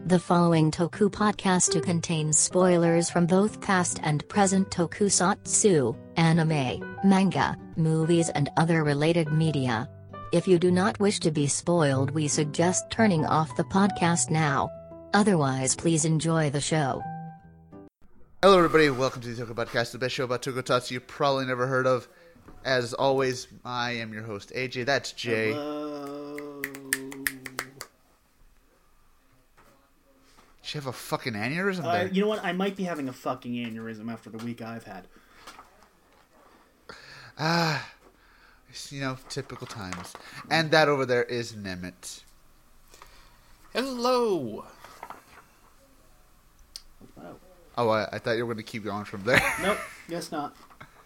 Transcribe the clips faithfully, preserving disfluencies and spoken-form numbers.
The following Toku podcast contains spoilers from both past and present tokusatsu, anime, manga, movies and other related media. If you do not wish to be spoiled, we suggest turning off the podcast now. Otherwise, please enjoy the show. Hello everybody, welcome to the Toku Podcast, the best show about tokusatsu you've probably never heard of. As always, I am your host, A J. That's Jay. Hello. Did you have a fucking aneurysm Uh, there? you know what? I might be having a fucking aneurysm after the week I've had. Ah, you know, typical times. And that over there is Nemeth. Hello. Wow. Oh, I, I thought you were going to keep going from there. Nope, guess not.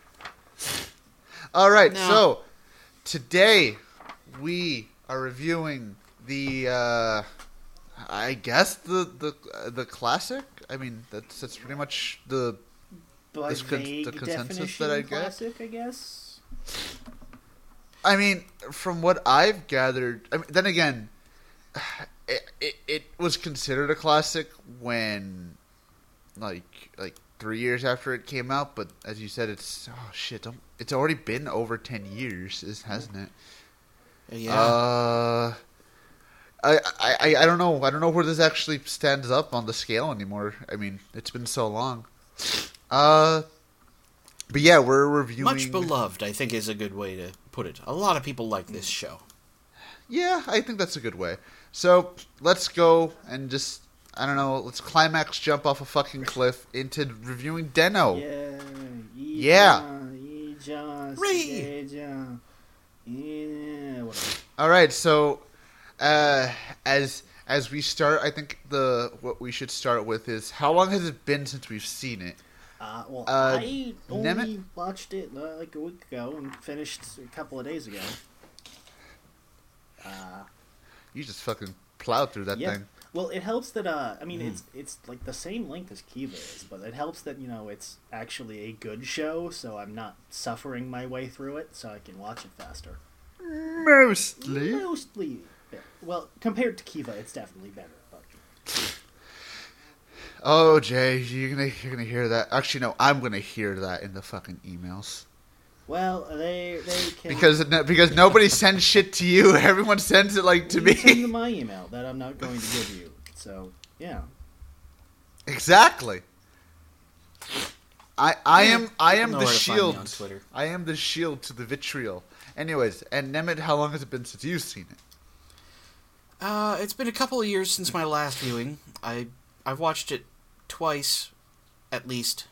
All right, No. so today we are reviewing the, uh, I guess the the uh, the classic. I mean, that's that's pretty much the By This con- vague the consensus definition, that I get? classic, I guess. I mean, from what I've gathered, I mean, then again, it, it it was considered a classic when, like, like three years after it came out. But as you said, it's oh shit, don't, it's already been over ten years, is- hasn't it? Yeah. Uh, I, I I don't know. I don't know where this actually stands up on the scale anymore. I mean, it's been so long. Uh, but yeah, we're reviewing. Much beloved, I think, is a good way to put it. A lot of people like this show. Yeah, I think that's a good way. So let's go and just, I don't know, let's climax jump off a fucking cliff into reviewing Deno. Yeah. Yeah. Ija, Ray. Ija, yeah. Whatever. All right, so uh, as as we start, I think the what we should start with is how long has it been since we've seen it? Uh, well, Uh, I only Nemeth? watched it uh, like a week ago and finished a couple of days ago. Uh, You just fucking plowed through that yeah. thing. Well, it helps that uh, I Hmm. mean, it's it's like the same length as Kiva is, but it helps that you know it's actually a good show, so I'm not suffering my way through it, so I can watch it faster. Mostly. Mostly, yeah. Well, compared to Kiva, it's definitely better. But Oh, Jay, you're gonna you're gonna hear that. Actually, no, I'm gonna hear that in the fucking emails. well, they they can Because no- because nobody sends shit to you. Everyone sends it like to you send me. them my email that I'm not going to give you. So yeah. Exactly. I I Yeah, am I you am know the where to find me shield. on Twitter. I am the shield to the vitriol. Anyways, and Nemeth, how long has it been since you've seen it? Uh, it's been a couple of years since my last viewing. I I've watched it twice, at least.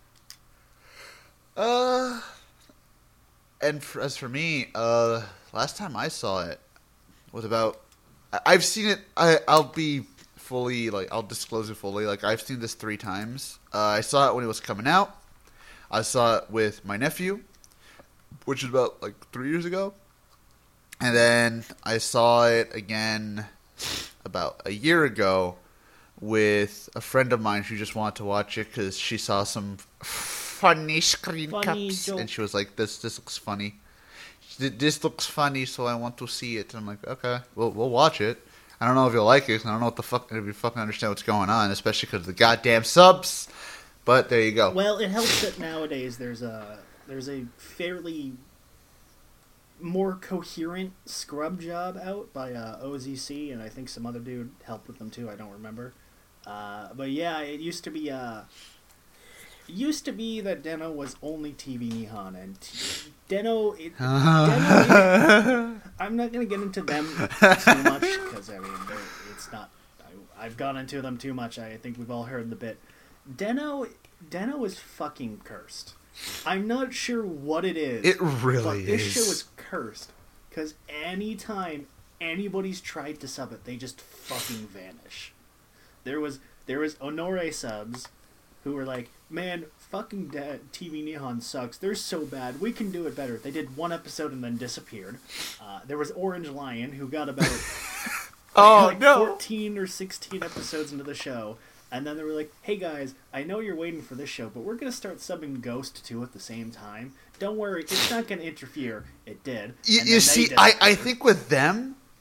Uh, and for, as for me, uh, last time I saw it was about. I, I've seen it. I I'll be fully like I'll disclose it fully. Like I've seen this three times. Uh, I saw it when it was coming out. I saw it with my nephew, which is about like three years ago, and then I saw it again about a year ago with a friend of mine who just wanted to watch it because she saw some funny screen Funny caps, joke. and she was like, "This this looks funny. This looks funny, so I want to see it." And I'm like, "Okay, we'll we'll watch it." I don't know if you'll like it. I don't know what the fuck if you fucking understand what's going on, especially because of the goddamn subs. But there you go. Well, it helps that nowadays there's a there's a fairly more coherent scrub job out by uh, O Z C, and I think some other dude helped with them too. I don't remember. Uh, but yeah, it used to be uh, it used to be that Deno was only T V Nihon, and t- Deno, it, Deno I'm not gonna get into them too much because I mean they're- it's not. I, I've gone into them too much. I think we've all heard the bit. Deno, Deno is fucking cursed. I'm not sure what it is. It really but this is. show is cursed because anytime anybody's tried to sub it, they just fucking vanish. There was there was Honore subs who were like, "Man, fucking da- T V Nihon sucks. They're so bad. We can do it better." They did one episode and then disappeared. Uh, there was Orange Lion who got about Oh, like no. fourteen or sixteen episodes into the show, and then they were like, "Hey guys, I know you're waiting for this show, but we're gonna start subbing Ghost too at the same time. Don't worry, it's not gonna interfere." It did. You, And you then they see, did I, it. I think with them,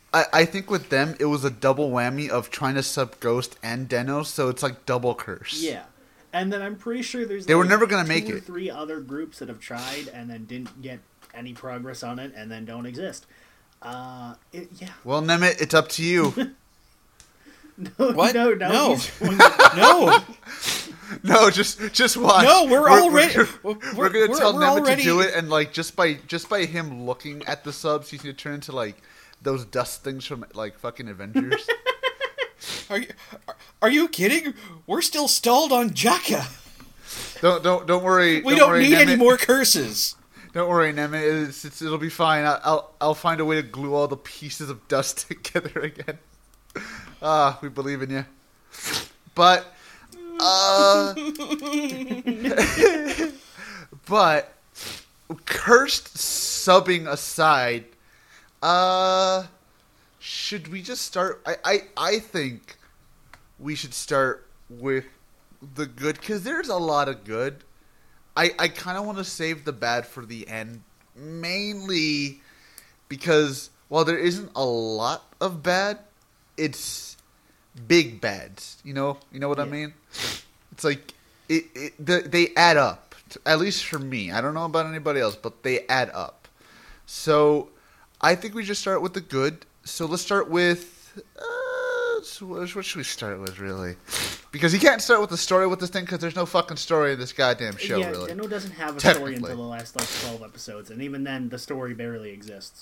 I, I think with them it was a double whammy of trying to sub Ghost and Den-O, so it's like double curse. Yeah. And then I'm pretty sure there's They like were never gonna two make or it. three other groups that have tried and then didn't get any progress on it and then don't exist. Uh, it, yeah. Well, Nemeth, it's up to you. No, What? no, no. No. he's going to- No, No, just just watch. no, we're, already. We're, We're, we're gonna tell we're Nemeth already, to do it, and like just by just by him looking at the subs, he's gonna turn into like those dust things from like fucking Avengers. Are you, are, are you kidding? We're still stalled on Jaka. don't don't don't worry. We don't, worry, need any Nemeth. more curses. Don't worry, Nemeth. It's, it's, it'll be fine. I'll, I'll I'll find a way to glue all the pieces of dust together again. Ah, we believe in you. But, uh, but cursed subbing aside, uh, should we just start? I I I think we should start with the good because there's a lot of good. I, I kind of want to save the bad for the end, mainly because while there isn't a lot of bad, it's big bads. You know, you know what I Yeah. mean? It's like it, it the, they add up. At least for me, I don't know about anybody else, but they add up. So I think we just start with the good. So let's start with. Uh, so what what should we start with, really? Because you can't start with the story with this thing because there's no fucking story in this goddamn show, yeah, really. Den-O doesn't have a story Technically. until the last like twelve episodes, and even then, the story barely exists.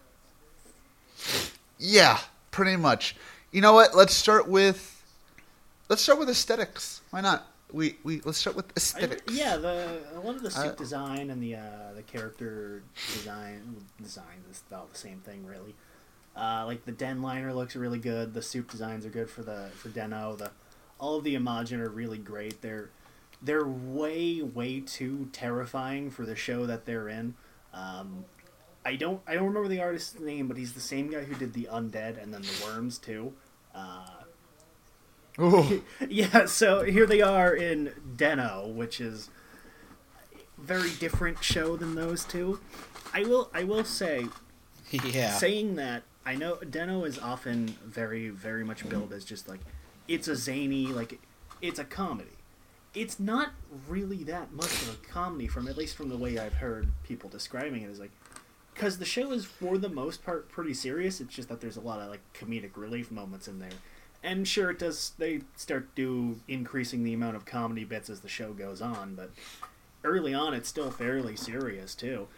Yeah, pretty much. You know what? Let's start with. Let's start with aesthetics. Why not? We we let's start with I, aesthetics. yeah, the a lot of the suit Uh, design and the uh, the character design design is all the same thing, really. Uh, like the Den liner looks really good. The suit designs are good for the for Den-O. The all of the Imagine are really great. They're they're way way too terrifying for the show that they're in. Um, I don't I don't remember the artist's name, but he's the same guy who did the Undead and then the Worms too. Uh, Ooh. yeah, so here they are in Den-O, which is a very different show than those two. I will I will say, Yeah. saying that, I know Den-O is often very, very much billed as just like, it's a zany, like, it's a comedy. It's not really that much of a comedy, from at least from the way I've heard people describing it, is like, because the show is for the most part pretty serious. It's just that there's a lot of like comedic relief moments in there. And sure, it does. They start do increasing the amount of comedy bits as the show goes on, but early on, it's still fairly serious too.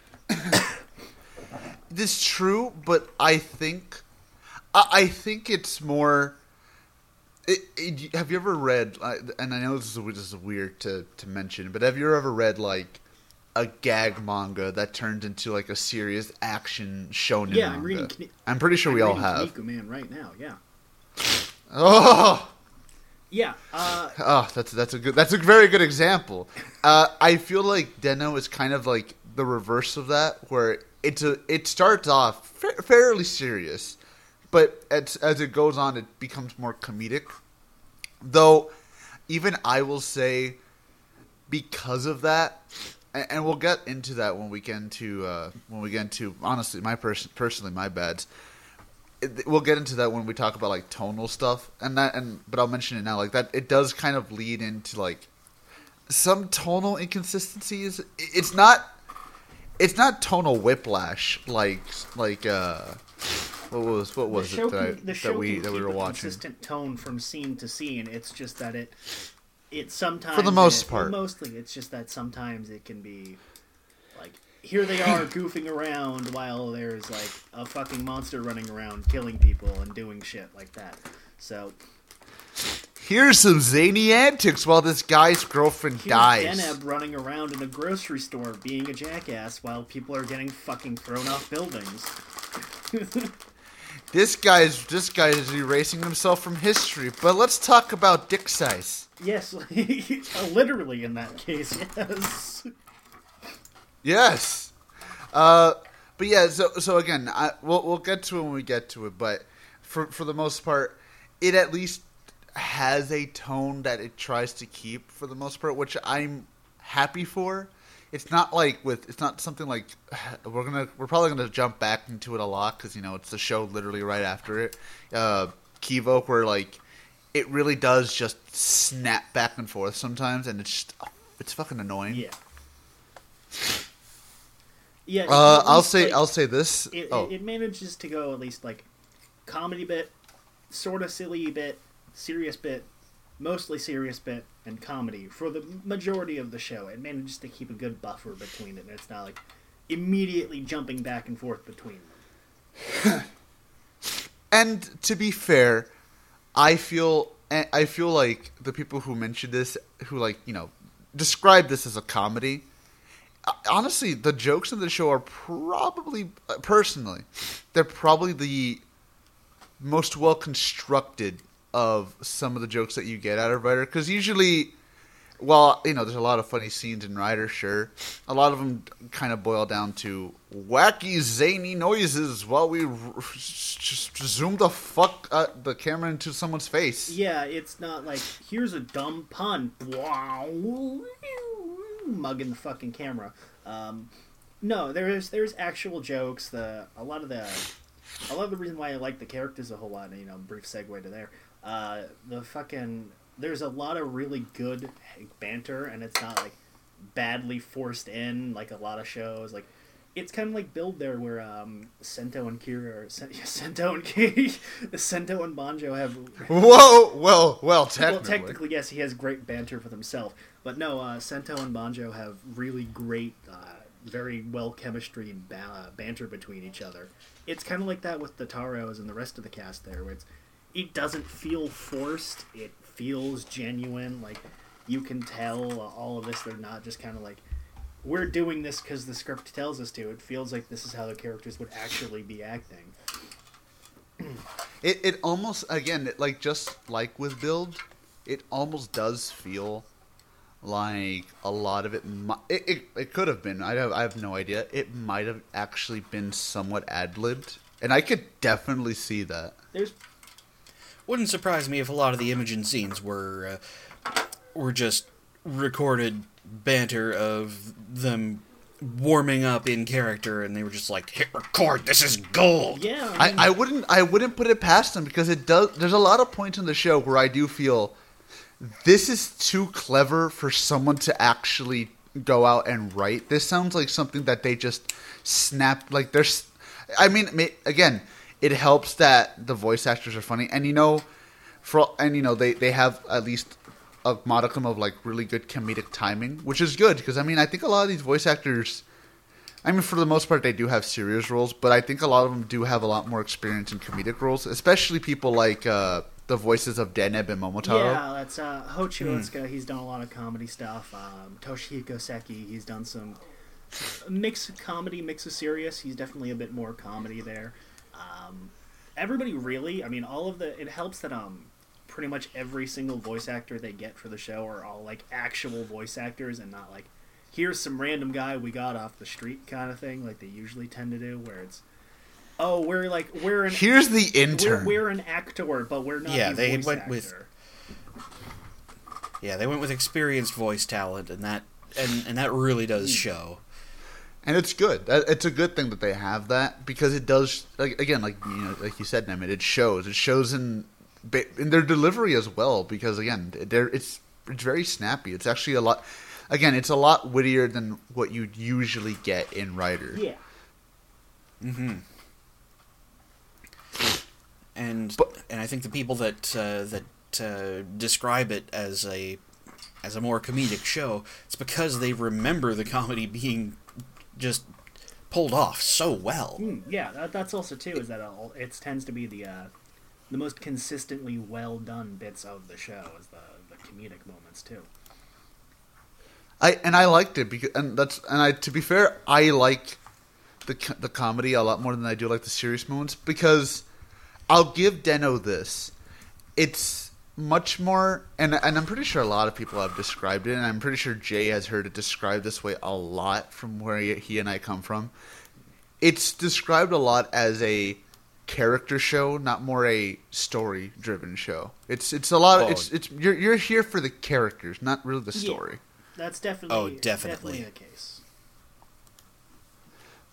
This is true, but I think, I, I think it's more. It, it, have you ever read? uh, And I know this is, this is weird to, to mention, but have you ever read like a gag manga that turned into like a serious action shonen Yeah, manga? I'm reading. Kni- I'm pretty sure I'm we all reading have. Kinnikuman Man right now. Yeah. Oh, Yeah. Uh, oh, that's that's a good. That's a very good example. Uh, I feel like Den-O is kind of like the reverse of that, where it's a it starts off fa- fairly serious, but as as it goes on, it becomes more comedic. Though, even I will say, because of that, and, and we'll get into that when we get into uh, when we get into honestly, my pers- personally my bads. It, we'll get into that when we talk about like tonal stuff, and that and but I'll mention it now. Like that, it does kind of lead into like some tonal inconsistencies. It's not. It's not tonal whiplash like like uh what was what was the show it that, I, can, the show that we can that we keep were a watching? consistent tone from scene to scene. It's just that it it sometimes For the most it- well, part. mostly it's just that sometimes it can be like, here they are goofing around while there's like a fucking monster running around killing people and doing shit like that. So Here's some zany antics while this guy's girlfriend here's dies. Deneb running around in a grocery store being a jackass while people are getting fucking thrown off buildings. This guy's this guy is erasing himself from history. But let's talk about dick size. Yes, literally in that case, yes. Yes. Uh, but yeah. So so again, I, we'll we'll get to it when we get to it. But for for the most part, it at least has a tone that it tries to keep for the most part, which I'm happy for. it's not like with it's not something like we're gonna we're probably gonna jump back into it a lot because you know it's the show literally right after it, uh, Kivo, where like it really does just snap back and forth sometimes, and it's just, it's fucking annoying. Yeah. Yeah. Uh, at I'll least, say like, I'll say this. It, oh. it, it manages to go at least like comedy bit, sort of silly bit, serious bit, mostly serious bit, and comedy for the majority of the show. It manages to keep a good buffer between it, and it's not like immediately jumping back and forth between them. And to be fair, I feel I feel like the people who mentioned this, who like you know describe this as a comedy, honestly, the jokes in the show are probably, personally, they're probably the most well constructed of some of the jokes that you get out of Rider. Because usually, well, you know, there's a lot of funny scenes in Rider, sure. A lot of them kind of boil down to wacky, zany noises while we r- just zoom the fuck uh, the camera into someone's face. Yeah, it's not like, here's a dumb pun. Wow. Mugging the fucking camera. Um, no, there's there's actual jokes. The a lot of the a lot of the reason why I like the characters a whole lot. You know, brief segue to there. Uh, the fucking there's a lot of really good banter, and it's not like badly forced in like a lot of shows. Like it's kind of like Build there, where um, Sento and Kira, or Sento and Ki, Sento and Banjo have. Whoa, well, well, technically. Well, technically, yes, he has great banter for himself. But no, uh, Sento and Banjo have really great, uh, very well chemistry and ba- banter between each other. It's kind of like that with the Taros and the rest of the cast there, where it's, it doesn't feel forced. It feels genuine. Like, you can tell uh, all of this, they're not just kind of like, we're doing this because the script tells us to. It feels like this is how the characters would actually be acting. It it almost, again, it, like just like with Build, it almost does feel like a lot of it, mi- it, it, it could have been, I have, I have no idea, it might have actually been somewhat ad-libbed, and I could definitely see that. There's Wouldn't surprise me if a lot of the Imogen scenes were uh, were just recorded banter of them warming up in character, and they were just like, hit record, this is gold. Yeah, I, I wouldn't I wouldn't put it past them, because it does. There's a lot of points in the show where I do feel this is too clever for someone to actually go out and write. This sounds like something that they just snapped. Like there's, I mean, again, it helps that the voice actors are funny, and you know, for and you know they they have at least a modicum of like really good comedic timing, which is good, because I mean I think a lot of these voice actors, I mean for the most part they do have serious roles, but I think a lot of them do have a lot more experience in comedic roles, especially people like uh, the voices of Deneb and Momotaro. Yeah, that's uh, Hoichi Otsuka. He's done a lot of comedy stuff. Um, Toshihiko Seki, he's done some mix of comedy, mix of serious. He's definitely a bit more comedy there. Um, everybody really, I mean, all of the, it helps that um, pretty much every single voice actor they get for the show are all like actual voice actors and not like, here's some random guy we got off the street kind of thing like they usually tend to do, where it's, oh, we're like, we're an... Here's the intern. We're, we're an actor, but we're not Yeah, a they voice went actor. with- Yeah, they went with experienced voice talent, and that and, and that really does show. And it's good. That- It's a good thing that they have that, because it does, like, again, like you know, like you said, Nemeth, it shows. It shows in in their delivery as well, because again, they're it's it's very snappy. It's actually a lot. Again, it's a lot wittier than what you usually get in Rider. Yeah. Mm-hmm. And But- and I think the people that uh, that uh, describe it as a as a more comedic show, it's because they remember the comedy being just pulled off so well. Mm, yeah, that, that's also too is that all, it tends to be the uh, the most consistently well done bits of the show is the the comedic moments too. I and I liked it because and that's and I to be fair, I like the co- the comedy a lot more than I do like the serious moments, because I'll give Deno this. It's much more, and and I'm pretty sure a lot of people have described it, and I'm pretty sure Jay has heard it described this way a lot from where he, he and I come from. It's described a lot as a character show, not more a story driven show. It's it's a lot. Of, Oh. it's it's you're you're here for the characters, not really the story. That's definitely Oh, definitely. the case.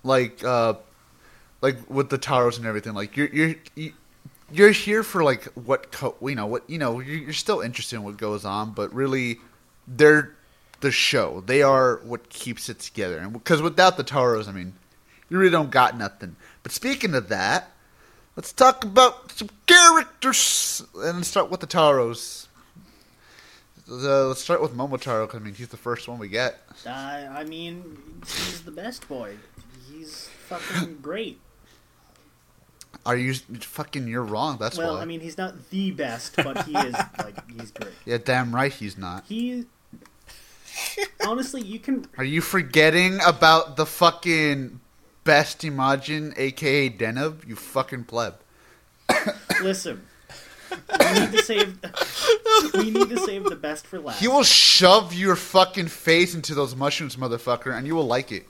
like uh, like with the Taros and everything. Like you're you're you're here for like what co- you know what you know. You're, you're still interested in what goes on, but really, they're the show. They are what keeps it together. And because without the Taros, I mean, you really don't got nothing. But speaking of that, let's talk about some characters and start with the Taros. Uh, let's start with Momotaro, because I mean, he's the first one we get. Uh, I mean, he's the best boy. He's fucking great. Are you fucking? You're wrong. That's well, why. I mean, he's not the best, but he is like he's great. Yeah, damn right he's not. He honestly, you can. Are you forgetting about the fucking best Imagine, aka Deneb? You fucking pleb. Listen, we need to save. We need to save the best for last. He will shove your fucking face into those mushrooms, motherfucker, and you will like it.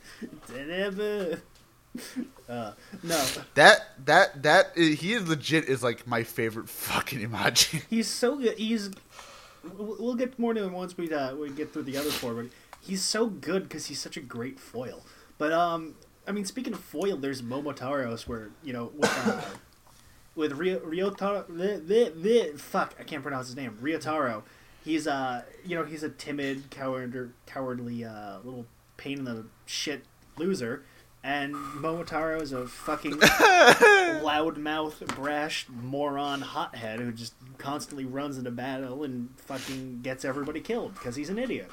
Uh, no. That that that is, he is legit is like my favorite fucking Imagine. He's so good. He's. We'll get more to him once we uh, we get through the other four, but he's so good because he's such a great foil. But um, I mean, speaking of foil, there's Momotaros where you know with uh, with Rio Ryotaro. The, the, the, fuck, I can't pronounce his name. Ryotaro. He's uh, you know, he's a timid, coward, cowardly uh, little pain in the shit loser. And Momotaro is a fucking loudmouth, brash, moron hothead who just constantly runs into battle and fucking gets everybody killed because he's an idiot.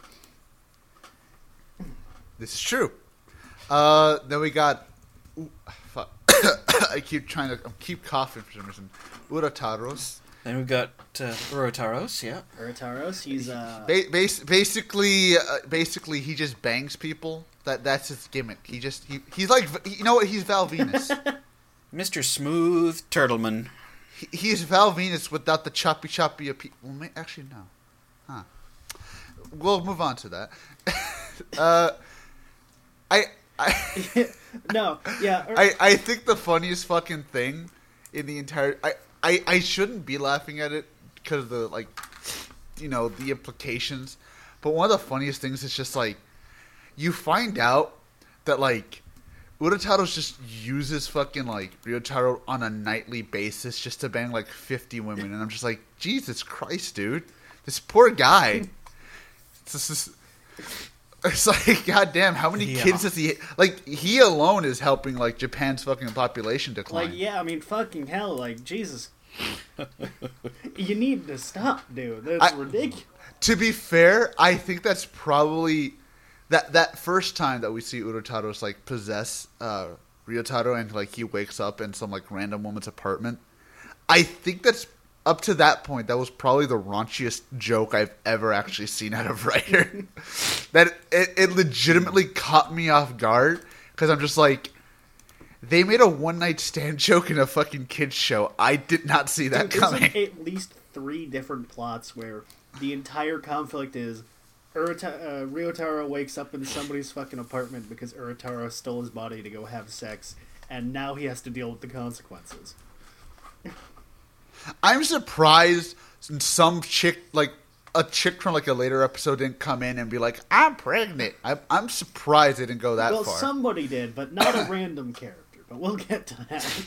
This is true. Uh, then we got. Ooh, fuck. I keep trying to. I keep coughing for some reason. Urataros. Then we've got uh, Urotaros, yeah. Urataros, he's uh. Ba- bas- basically, uh, basically, he just bangs people. That that's his gimmick. He just he, he's like, you know what? He's Val Venus. Mister Smooth Turtleman. he, he's Val Venus without the choppy choppy. Appe- well, may- actually, no. Huh. We'll move on to that. uh, I I no, yeah. Ur- I I think the funniest fucking thing in the entire I I, I shouldn't be laughing at it because of the like, you know, the implications. But one of the funniest things is just like. You find out that, like, Urataros just uses fucking, like, Ryotaro on a nightly basis just to bang, like, fifty women. And I'm just like, Jesus Christ, dude. This poor guy. It's, just, it's like, goddamn, how many yeah. kids does he... Like, he alone is helping, like, Japan's fucking population decline. like, yeah, I mean, fucking hell, like, Jesus. You need to stop, dude. That's I, ridiculous. To be fair, I think that's probably... That that first time that we see Urotaros like possess uh, Ryotaro and like he wakes up in some like random woman's apartment, I think that's up to that point that was probably the raunchiest joke I've ever actually seen out of Writer. that it, it legitimately caught me off guard because I'm just like, they made a one night stand joke in a fucking kids show. I did not see that Dude, coming. there's like at least three different plots where the entire conflict is. Urata- uh, Ryotaro wakes up in somebody's fucking apartment because Urotaro stole his body to go have sex, and now he has to deal with the consequences. I'm surprised some chick, like a chick from like a later episode, didn't come in and be like, "I'm pregnant." I'm, I'm surprised they didn't go that well, far. somebody did, but not a random character. But we'll get to that.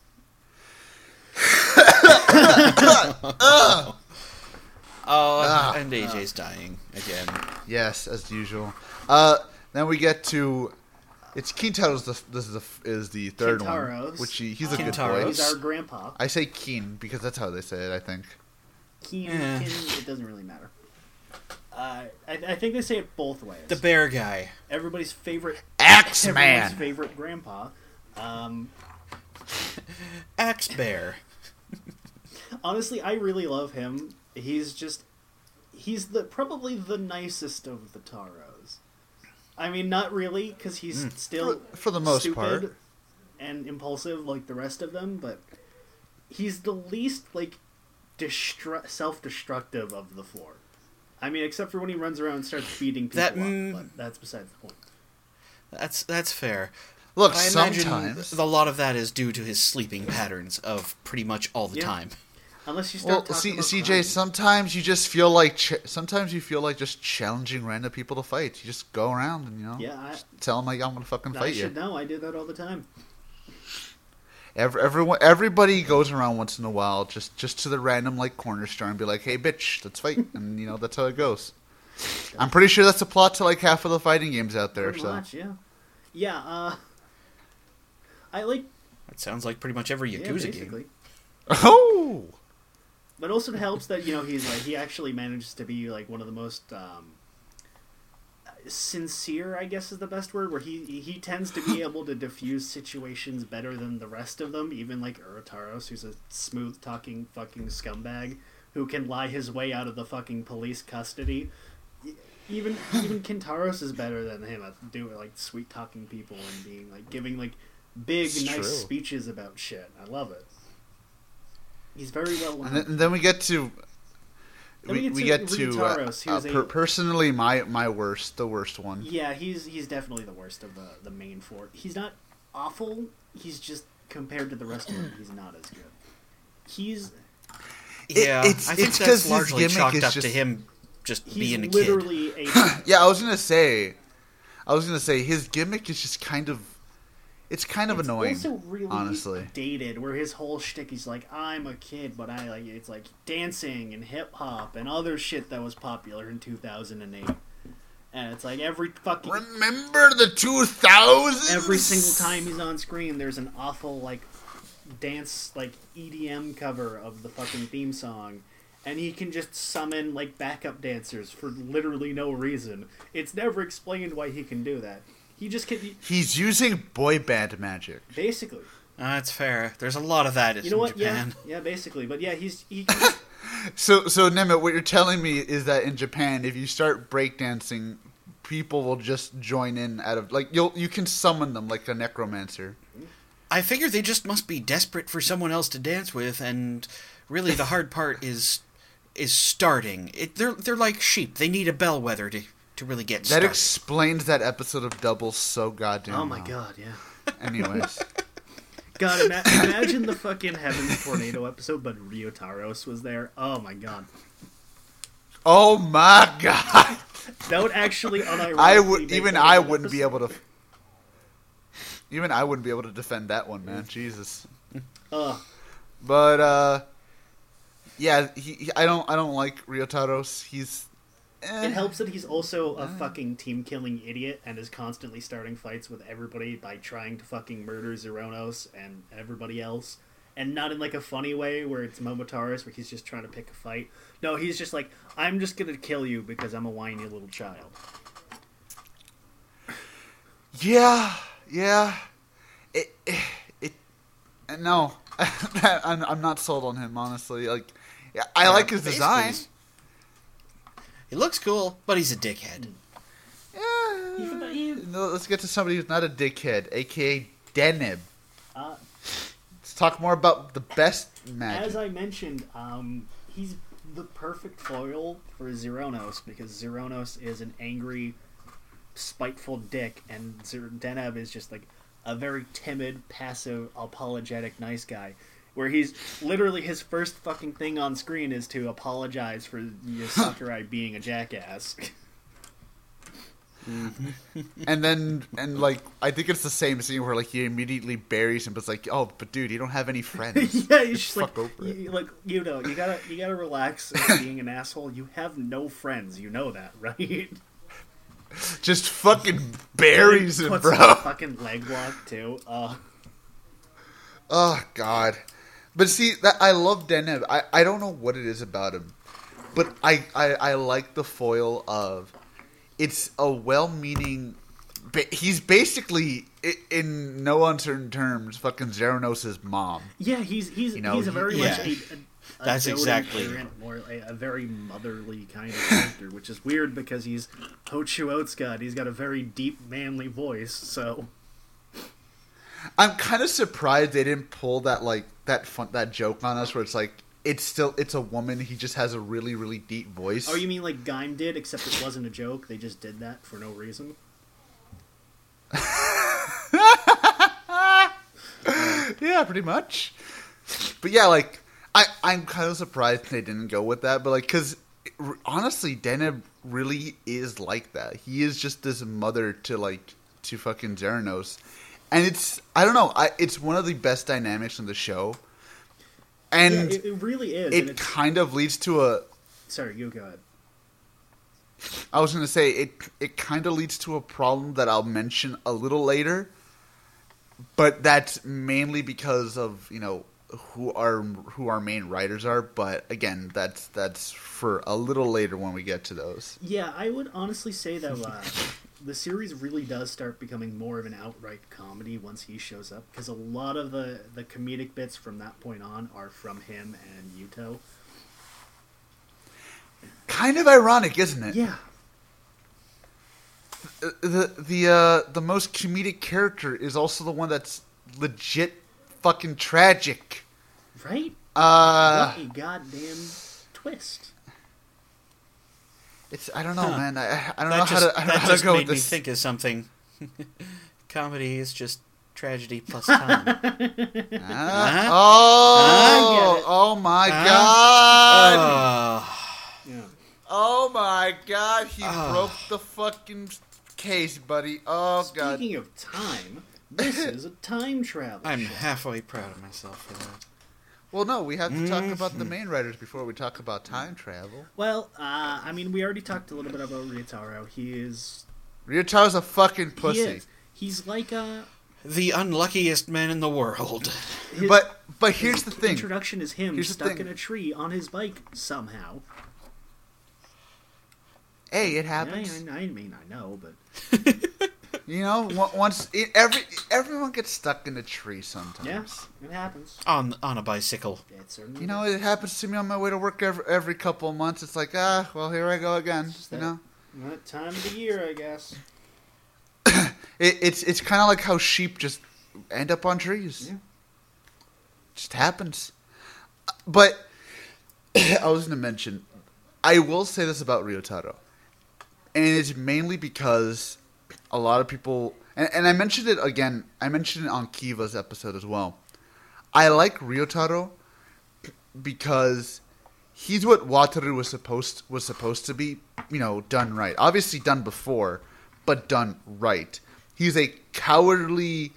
Oh, Ah. and A J's dying again. Yes, as usual. Uh, then we get to it's Kintaro's. The, this is the is the third Kintaro's. one, which he, he's a good Kintaro's. boy. He's our grandpa. I say Keen because that's how they say it. I think. Keen, Eh. Keen, it doesn't really matter. Uh, I, I think they say it both ways. The bear guy. Everybody's favorite X-Man. Everyone's favorite grandpa. Um, Axe Bear. honestly, I really love him. He's just he's the probably the nicest of the Taros. I mean, not really, because he's Mm. still For- for the most stupid part. and impulsive like the rest of them, but he's the least like destru- self-destructive of the four. I mean, except for when he runs around and starts beating people That, up, mm, but that's besides the point. That's that's fair. Look, I imagine sometimes a lot of that is due to his sleeping patterns of pretty much all the Yeah. time. Unless you Well, start talking C- about CJ, crime. sometimes you just feel like ch- sometimes you feel like just challenging random people to fight. You just go around and you know, Yeah, I, just tell them like I'm gonna fucking I fight should you. know. I do that all the time. Every, everyone, everybody goes around once in a while, just just to the random like corner store and be like, "Hey, bitch, let's fight," and you know that's how it goes. I'm pretty sure that's the plot to like half of the fighting games out there. Pretty so much, yeah. Yeah, uh... I like... That sounds like pretty much every Yeah, Yakuza basically. game. oh, But also it helps that, you know, he's like, he actually manages to be, like, one of the most, um... sincere, I guess is the best word, where he he tends to be able to diffuse situations better than the rest of them, even like Urotaros, who's a smooth-talking fucking scumbag who can lie his way out of the fucking police custody. Even even Kintaros is better than him at doing like sweet-talking people and being like giving like big, It's nice true. speeches about shit. I love it. He's very well and then, and then we get to Then we we, get we to get to uh, Ryutaros, uh, who's a- per- personally my my worst, the worst one. Yeah, he's he's definitely the worst of the, the main four. He's not awful. He's just compared to the rest of them, he's not as good. He's Yeah, it's- I think it's 'cause that's his largely gimmick chalked is up to just- him just he's being a kid. literally a Yeah, I was gonna say, I was gonna say his gimmick is just kind of, it's kind of it's annoying. also really honestly. dated, where his whole shtick he's like, I'm a kid, but I like it's like dancing and hip hop and other shit that was popular in two thousand eight. And it's like every fucking Remember the two thousands? every single time he's on screen, there's an awful like dance like E D M cover of the fucking theme song, and he can just summon like backup dancers for literally no reason. It's never explained why he can do that. He just can he, He's using boy band magic. basically. Uh, that's fair. There's a lot of that You in know what? Japan. Yeah, yeah, basically. But yeah, he's he. Can, So, so Nemeth, what you're telling me is that in Japan, if you start breakdancing, people will just join in out of like you'll you can summon them like a necromancer. I figure they just must be desperate for someone else to dance with, and really the hard part is is starting. It, they're they're like sheep. They need a bellwether to, to really get That started. explains that episode of Double so goddamn. oh my well. god, yeah. Anyways, God, ima- imagine the fucking Heaven's Tornado episode, but Ryotaros was there. Oh my god. oh my god, That would actually unironically I would make even that I a good wouldn't be episode. able to. Even I wouldn't be able to defend that one, man. Jesus. Ugh. But uh, yeah, he, he I don't I don't like Ryotaros. He's eh. It helps that he's also a fucking team-killing idiot and is constantly starting fights with everybody by trying to fucking murder Zeronos and everybody else. And not in, like, a funny way where it's Momotaros, where he's just trying to pick a fight. No, he's just like, I'm just gonna kill you because I'm a whiny little child. Yeah, yeah. It, it, it no, I'm, I'm not sold on him, honestly. Like, yeah, I Yeah, like his basically, design. He looks cool, but he's a dickhead. Yeah. Even- even- No, let's get to somebody who's not a dickhead, aka Deneb. Uh, Let's talk more about the best magic. as I mentioned, um, he's the perfect foil for Zeronos because Zeronos is an angry, spiteful dick, and Zer- Deneb is just like a very timid, passive, apologetic, nice guy. Where he's literally his first fucking thing on screen is to apologize for your Sakurai being a jackass. And then, and like, I think it's the same scene where like he immediately buries him, but it's like, oh, but dude, you don't have any friends. yeah, he's just Fuck like, over it. you, like you know, you gotta you gotta relax being an asshole. You have no friends, you know that, right? Just fucking buries him, Puts bro. a fucking leg lock too. Uh, Oh God. But see, that I love Deneb. I, I don't know what it is about him, but I, I, I like the foil of. It's a well-meaning. Ba- he's basically, i- in no uncertain terms, fucking Zeronos' mom. yeah, he's he's You know, he's a very he- much yeah. a, a, a That's doting exactly- parent, more a, a very motherly kind of character, which is weird because he's Hochu Otsuka and he's got a very deep, manly voice. So I'm kind of surprised they didn't pull that like that fun, that joke on us where it's like it's still it's a woman. He just has a really really deep voice. oh, you mean like Gaim did, except it wasn't a joke. They just did that for no reason. Yeah, pretty much. But yeah, like I I'm kind of surprised they didn't go with that, but like, because honestly, Deneb really is like that. He is just this mother to like to fucking Zeranos, and it's I don't know. I it's one of the best dynamics in the show, and Yeah, it, it really is. and it it's, kind of leads to a. sorry, you go ahead. I was going to say it. It kind of leads to a problem that I'll mention a little later, but that's mainly because of you know who our who our main writers are. But again, that's that's for a little later when we get to those. Yeah, I would honestly say that uh, the series really does start becoming more of an outright comedy once he shows up, because a lot of the, the comedic bits from that point on are from him and Yuto. Kind of ironic, isn't it? Yeah. The the uh, the most comedic character is also the one that's legit fucking tragic. Right? Uh, what a goddamn twist. It's I don't know, Huh. man. I I don't That know just, how to I don't know that how to just go made with me this. think of something. Comedy is just tragedy plus time. Ah, Huh? oh, I get it. oh my Huh? god! Oh. Yeah. Oh my god! He Oh. broke the fucking case, buddy. Oh god! Speaking of time, this is a time travel I'm show. halfway proud of myself for that. Well, no, we have to talk about Mm-hmm. the main writers before we talk about time travel. Well, uh, I mean, we already talked a little bit about Ryotaro. He is... Ryotaro's a fucking pussy. He is. He's like a... The unluckiest man in the world. His, But but here's his the thing. introduction is him Here's the stuck thing. in a tree on his bike somehow. Hey, it Yeah, happens. I, I mean, I know, but... You know, on- once it, every everyone gets stuck in a tree sometimes. Yeah, it happens. on on a bicycle. It certainly You know, does. it happens to me on my way to work every, every couple of months. It's like, ah, well, here I go again. You that- know, That time of the year, I guess. it, it's it's kind of like how sheep just end up on trees. Yeah. Just happens. But I was going to mention, I will say this about Ryotaro, and it's mainly because a lot of people, and, and I mentioned it again. I mentioned it on Kiva's episode as well. I like Ryotaro because he's what Wataru was supposed was supposed to be. You know, done right. Obviously done before, but done right. He's a cowardly,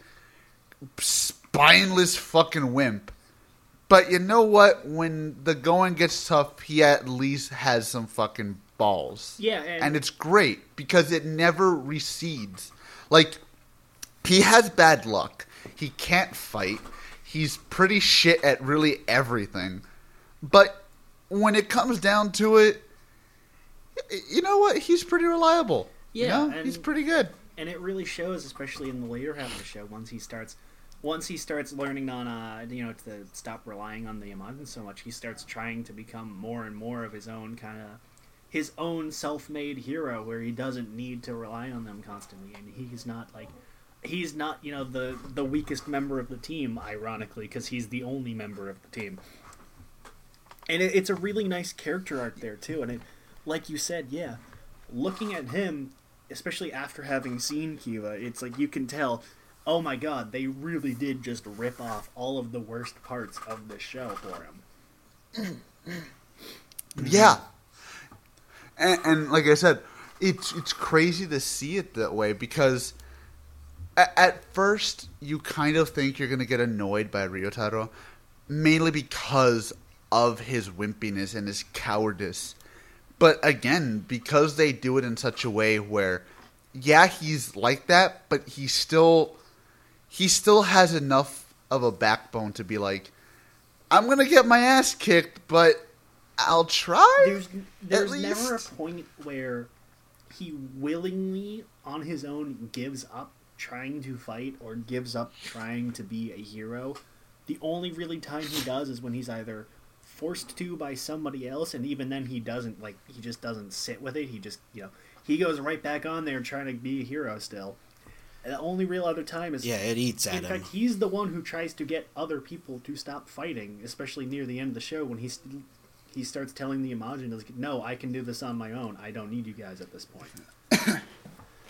spineless fucking wimp. But you know what? When the going gets tough, he at least has some fucking balls. Yeah, and, And it's great because it never recedes. Like, he has bad luck. He can't fight. He's pretty shit at really everything. But when it comes down to it, y- you know what? He's pretty reliable. You Yeah, know? and- He's pretty good. and it really shows, especially in the later half of the show, once he starts, once he starts learning on, uh, you know, to stop relying on the Yamagans so much, he starts trying to become more and more of his own kind of, his own self-made hero, where he doesn't need to rely on them constantly, and he's not like, he's not, you know, the the weakest member of the team, ironically, because he's the only member of the team. And it, it's a really nice character arc there too, and it, like you said, yeah, looking at him, especially after having seen Kiva, it's like you can tell, oh my god, they really did just rip off all of the worst parts of this show for him. Yeah. And, and like I said, it's it's crazy to see it that way because at, at first you kind of think you're going to get annoyed by Ryotaro, mainly because of his wimpiness and his cowardice. But again, because they do it in such a way where, yeah, he's like that, but he still he still has enough of a backbone to be like, I'm going to get my ass kicked, but I'll try. There's there's At never a least. point where he willingly, on his own, gives up trying to fight or gives up trying to be a hero. The only really time he does is when he's either forced to by somebody else, and even then he doesn't, like, he just doesn't sit with it. He just, you know, he goes right back on there trying to be a hero still. And the only real other time is, Yeah, it eats at in him. fact, he's the one who tries to get other people to stop fighting, especially near the end of the show when he's he starts telling the Imagine, like, no, I can do this on my own. I don't need you guys at this point.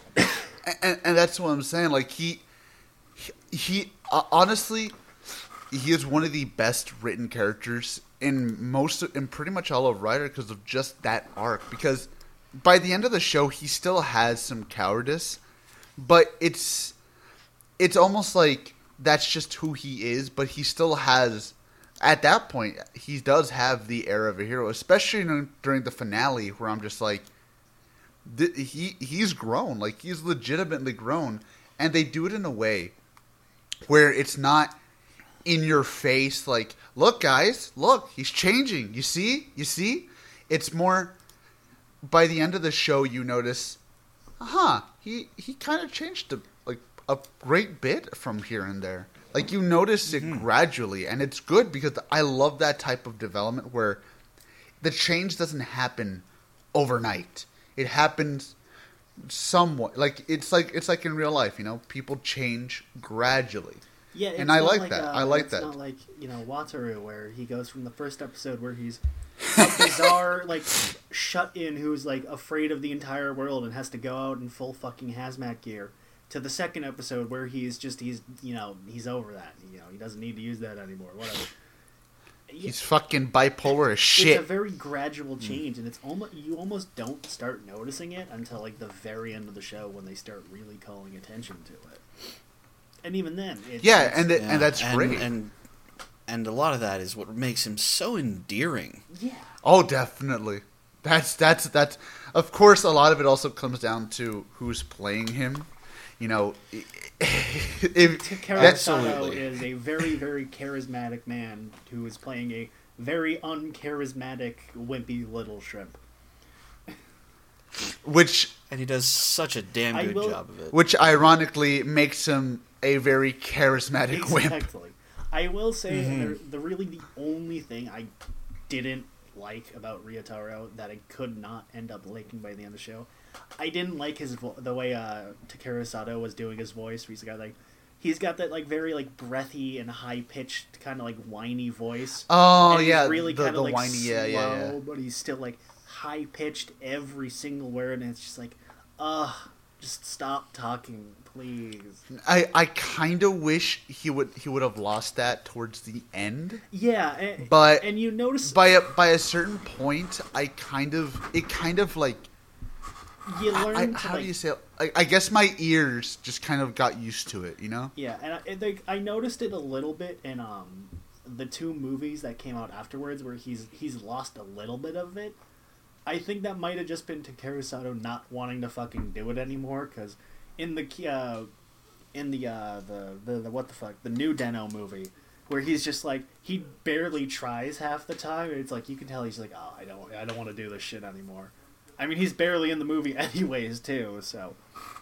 And, and that's what I'm saying. Like he, he, he uh, honestly, he is one of the best written characters in most in pretty much all of Rider because of just that arc. Because by the end of the show, he still has some cowardice, but it's it's almost like that's just who he is. But he still has, at that point, he does have the air of a hero, especially during the finale, where I'm just like, th- he he's grown, like he's legitimately grown, and they do it in a way where it's not in your face, like, look, guys, look, he's changing. You see? You see? It's more, by the end of the show, you notice, huh, he, he kind of changed a, like, a great bit from here and there. Like, you notice it mm-hmm. gradually, and it's good because I love that type of development where the change doesn't happen overnight. It happens somewhat. Like, it's like it's like in real life, you know? People change gradually. Yeah, it's and I not like like that. Uh, I like it's that. It's not like, you know, Wataru, where he goes from the first episode where he's a bizarre, like, shut-in who's, like, afraid of the entire world and has to go out in full fucking hazmat gear, to the second episode where he's just, he's, you know, he's over that. You know, he doesn't need to use that anymore, whatever. He's fucking bipolar as shit. It's a very gradual change, and it's almost you almost don't start noticing it until, like, the very end of the show when they start really calling attention to it. And even then, it's, yeah, it's, and it, yeah, and that's and, great, and and a lot of that is what makes him so endearing. Yeah. Oh, definitely. That's that's that's. Of course, a lot of it also comes down to who's playing him. You know, if, Takara Sato is a very, very charismatic man who is playing a very uncharismatic, wimpy little shrimp. Which and he does such a damn I good will, job of it. Which ironically makes him a very charismatic exactly. wimp. I will say mm-hmm. the, the really the only thing I didn't like about Ryotaro that I could not end up liking by the end of the show, I didn't like his vo- the way uh, Takara Sato was doing his voice. He's got like he's got that like very like breathy and high pitched kind of like whiny voice. Oh and yeah, he's really the, kind the of like whiny, slow, yeah, yeah, yeah. but he's still like high pitched every single word, and it's just like, ugh, just stop talking, please. I, I kind of wish he would he would have lost that towards the end. Yeah, and, but and you notice by a by a certain point, I kind of it kind of like you learn. I, to, how like, do you say it? I, I guess my ears just kind of got used to it, you know. Yeah, and I, and, like, I noticed it a little bit in um the two movies that came out afterwards, where he's he's lost a little bit of it. I think that might have just been Takara Sato not wanting to fucking do it anymore, because in the uh, in the, uh, the the the what the fuck the new Deno movie, where he's just like he barely tries half the time. It's like you can tell he's like, oh, I don't I don't want to do this shit anymore. I mean, he's barely in the movie anyways too, so.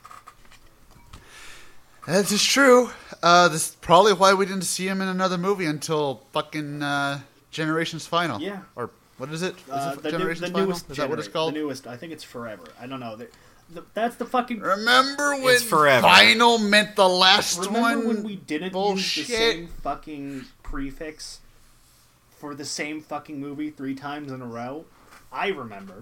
That is true. Uh, this is probably why we didn't see him in another movie until fucking uh, Generations Final. Yeah. Or what is it? Is Uh, it the, Generations new, the Final? newest Is that what it's genera- called? The newest, I think it's Forever. I don't know. The, the, that's the fucking. Remember when It's forever. Final meant the last Remember one? when we didn't Bullshit. use the same fucking prefix for the same fucking movie three times in a row? I remember.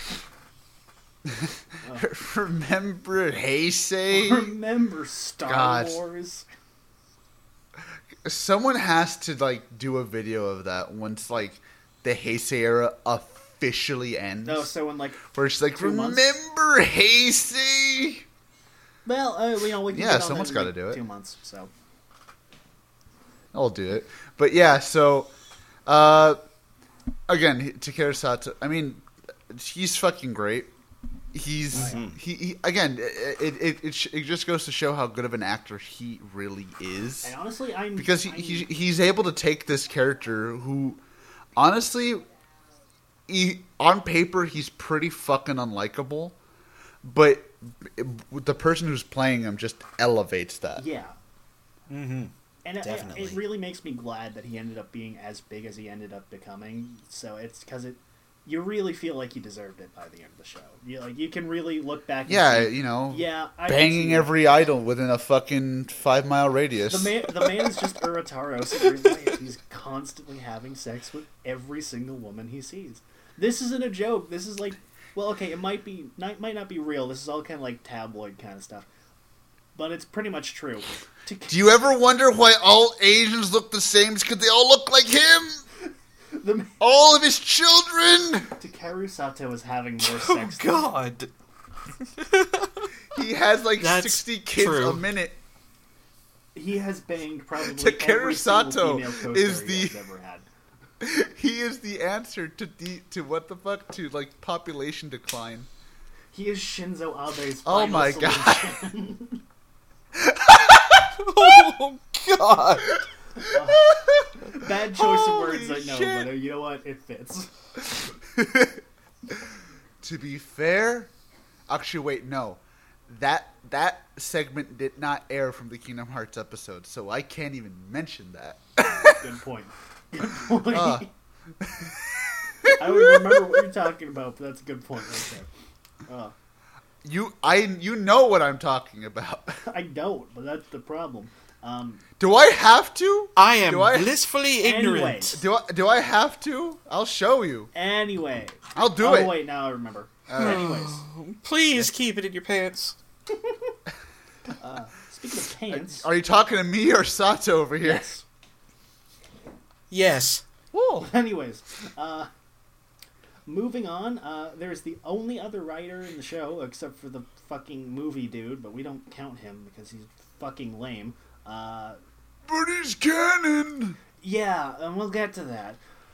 Remember Heisei? Remember Star God. Wars? Someone has to like do a video of that once like the Heisei era officially ends. No, so in like. Where it's like, two months? remember Heisei? Well, uh, you know, we can Yeah, get on someone's that gotta in do it. Two months, so. I'll do it. But yeah, so uh, again, Takara Sato. I mean, he's fucking great. He's Oh, yeah. he, he again. It it, it it just goes to show how good of an actor he really is. And honestly, I'm. Because he, I'm, he he's able to take this character who, honestly, he, on paper he's pretty fucking unlikable, but the person who's playing him just elevates that. Yeah. Mm-hmm. And it, Definitely. it really makes me glad that he ended up being as big as he ended up becoming. So it's because it, you really feel like he deserved it by the end of the show. You like you can really look back. And Yeah, see, you know, yeah, I can banging see every idol within a fucking five mile radius. The man, the man's just Urataro's in real life. He's constantly having sex with every single woman he sees. This isn't a joke. This is like, well, okay, it might be, might might not be real. This is all kind of like tabloid kind of stuff. but it's pretty much true. To, Do you ever wonder why all Asians look the same? It's because they all look like him. the, All of his children. Takeru Sato is having more Oh sex. God! He has like That's sixty kids true. a minute. He has banged probably Takeru every single Sato female co-star is he the- has ever had. He is the answer to the to what the fuck to like population decline. He is Shinzo Abe's Oh final my solution. Oh God! Bad choice of Holy words, I know, shit. but uh, you know what? It fits. To be fair, actually, wait, no, that that segment did not air from the Kingdom Hearts episode, so I can't even mention that. Good point. Good point. Uh. I don't remember what you're talking about, but that's a good point right there. Uh, You, I, you know what I'm talking about. I don't, but that's the problem. Um, Do I have to? I am Do I- blissfully ignorant. Anyways. Do I, do I have to? I'll show you. anyway. I'll do oh, it. wait, now I remember. Uh. Anyways. Please keep it in your pants. Uh, speaking of pants. Are you talking to me or Sato over here? Yes. Yes. Whoa. Anyways, uh, moving on, uh, there's the only other writer in the show, except for the fucking movie dude, but we don't count him because he's fucking lame. Uh, But he's canon. yeah, and we'll get to that.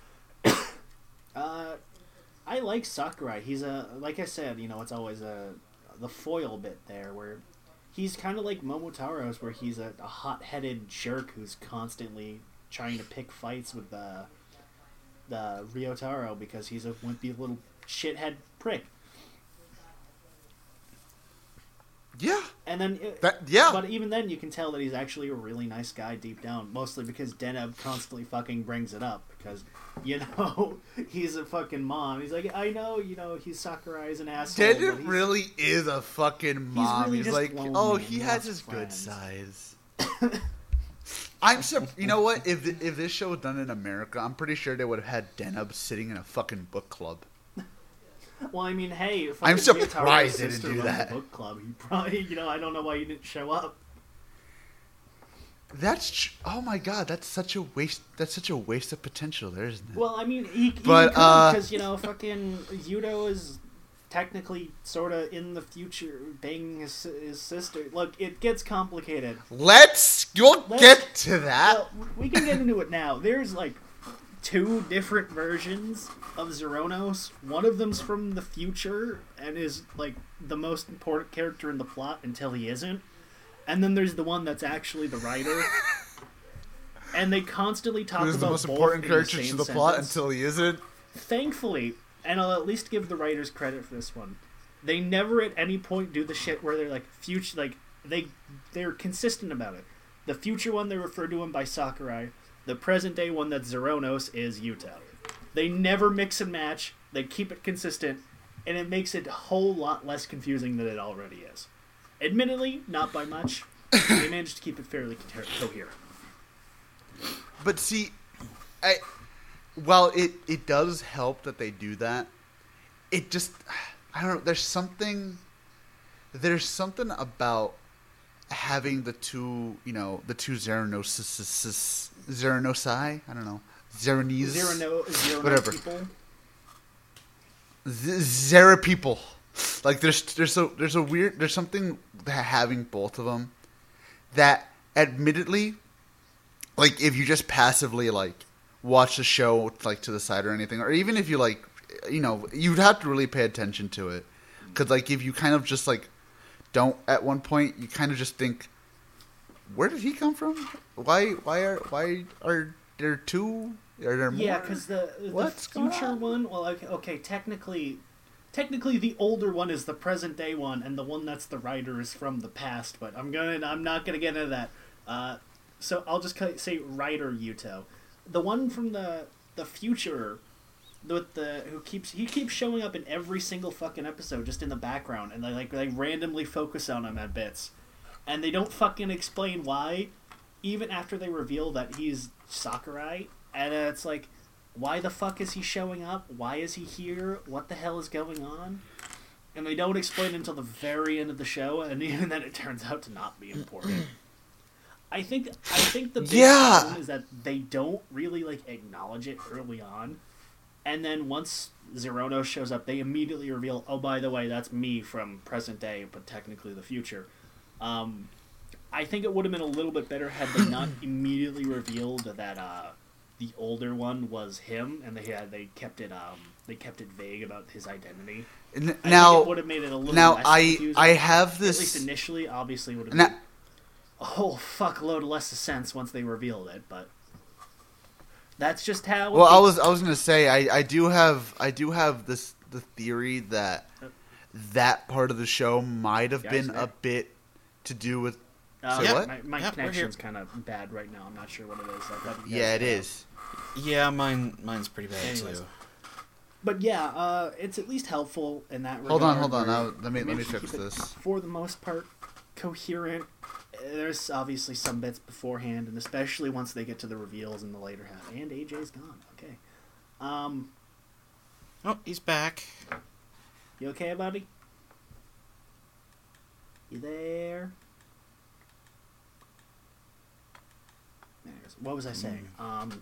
uh, I like Sakurai. He's a, like I said, you know, it's always a, the foil bit there, where he's kind of like Momotaro's, where he's a, a hot-headed jerk who's constantly trying to pick fights with the the Ryotaro because he's a wimpy little shithead prick. Yeah. And then, it, That yeah. but even then, you can tell that he's actually a really nice guy deep down. Mostly because Deneb constantly fucking brings it up because, you know, he's a fucking mom. He's like, I know, you know, he's Sakurai's an asshole. but Dennett he's- really is a fucking mom. really He's, just like, lonely oh, and he has lost his good friends." sides. I'm sur- You know what? If th- if this show was done in America, I'm pretty sure they would have had Deneb sitting in a fucking book club. Well, I mean, hey, I'm fucking surprised Ryotaro's they didn't sister do runs that. A book club. He probably, you know, I don't know why you didn't show up. That's tr- oh my god, that's such a waste. That's such a waste of potential, there, isn't it? Well, I mean, he, he But, could uh, because you know, fucking Yudo is technically sort of in the future banging his, his sister. Look, it gets complicated. Let's we'll Let's- get to that. Well, we can get into it now. There's like two different versions of Zeronos. One of them's from the future and is like the most important character in the plot until he isn't. And then there's the one that's actually the writer. And they constantly talk Who's about the most both important in character the to same the plot sentence. until he isn't? Thankfully, and I'll at least give the writers credit for this one, they never at any point do the shit where they're like future, like they they're consistent about it. The future one they refer to him by Sakurai. The present day one that's Zeronos is Yuta. They never mix and match. They keep it consistent, and it makes it a whole lot less confusing than it already is. Admittedly, not by much. They managed to keep it fairly co- coherent. But see, I while it it does help that they do that, it just I don't know. There's something there's something about having the two, you know, the two Zeronosis, Zeronosai. I don't know, Zeronese, Zero no, zero no Whatever. people. Z- Zera people. Like there's there's a there's a weird there's something that having both of them that admittedly, like if you just passively like watch the show like to the side or anything, or even if you like, you know, you'd have to really pay attention to it, because like if you kind of just like don't at one point, you kind of just think, where did he come from? Why why are why are there two? Are there more? Yeah, because the, the What's going future on? one, well, okay, okay, technically, technically the older one is the present day one, and the one that's the writer is from the past. But I'm gonna, I'm not gonna get into that. Uh, so I'll just ca- say writer Yuto, the one from the the future, with the who keeps he keeps showing up in every single fucking episode, just in the background, and they like they randomly focus on him at bits, and they don't fucking explain why, even after they reveal that he's Sakurai. And uh, it's like, why the fuck is he showing up? Why is he here? What the hell is going on? and they don't explain it until the very end of the show, and even then it turns out to not be important. I think I think the big Yeah. problem is that they don't really like acknowledge it early on, and then once Zerono shows up, they immediately reveal, oh, by the way, that's me from present day, but technically the future. Um, I think it would have been a little bit better had they not immediately revealed that uh, the older one was him, and they had they kept it um, they kept it vague about his identity. N- I now, think it would have made it a little now less I confusing. I have At this. least initially, obviously, would have Now- made a whole fuckload less of sense once they revealed it, but that's just how. Well, it I is. was I was gonna say I, I do have I do have this the theory that that part of the show might have Guys, been there. a bit to do with. Uh, Say yeah, what? My, my Yeah, we're connection's kind of bad right now. I'm not sure what it is. I thought you guys Yeah, it would know. is. Yeah, mine mine's pretty bad Anyways. too. But yeah, uh, it's at least helpful in that regard. Hold on, hold on. where Now, let me they let me managed to fix keep it, this. For the most part, coherent. There's obviously some bits beforehand, and especially once they get to the reveals in the later half. And A J's gone. Okay. Um, Oh, he's back. you okay, buddy? You there? There's- What was I saying? Um,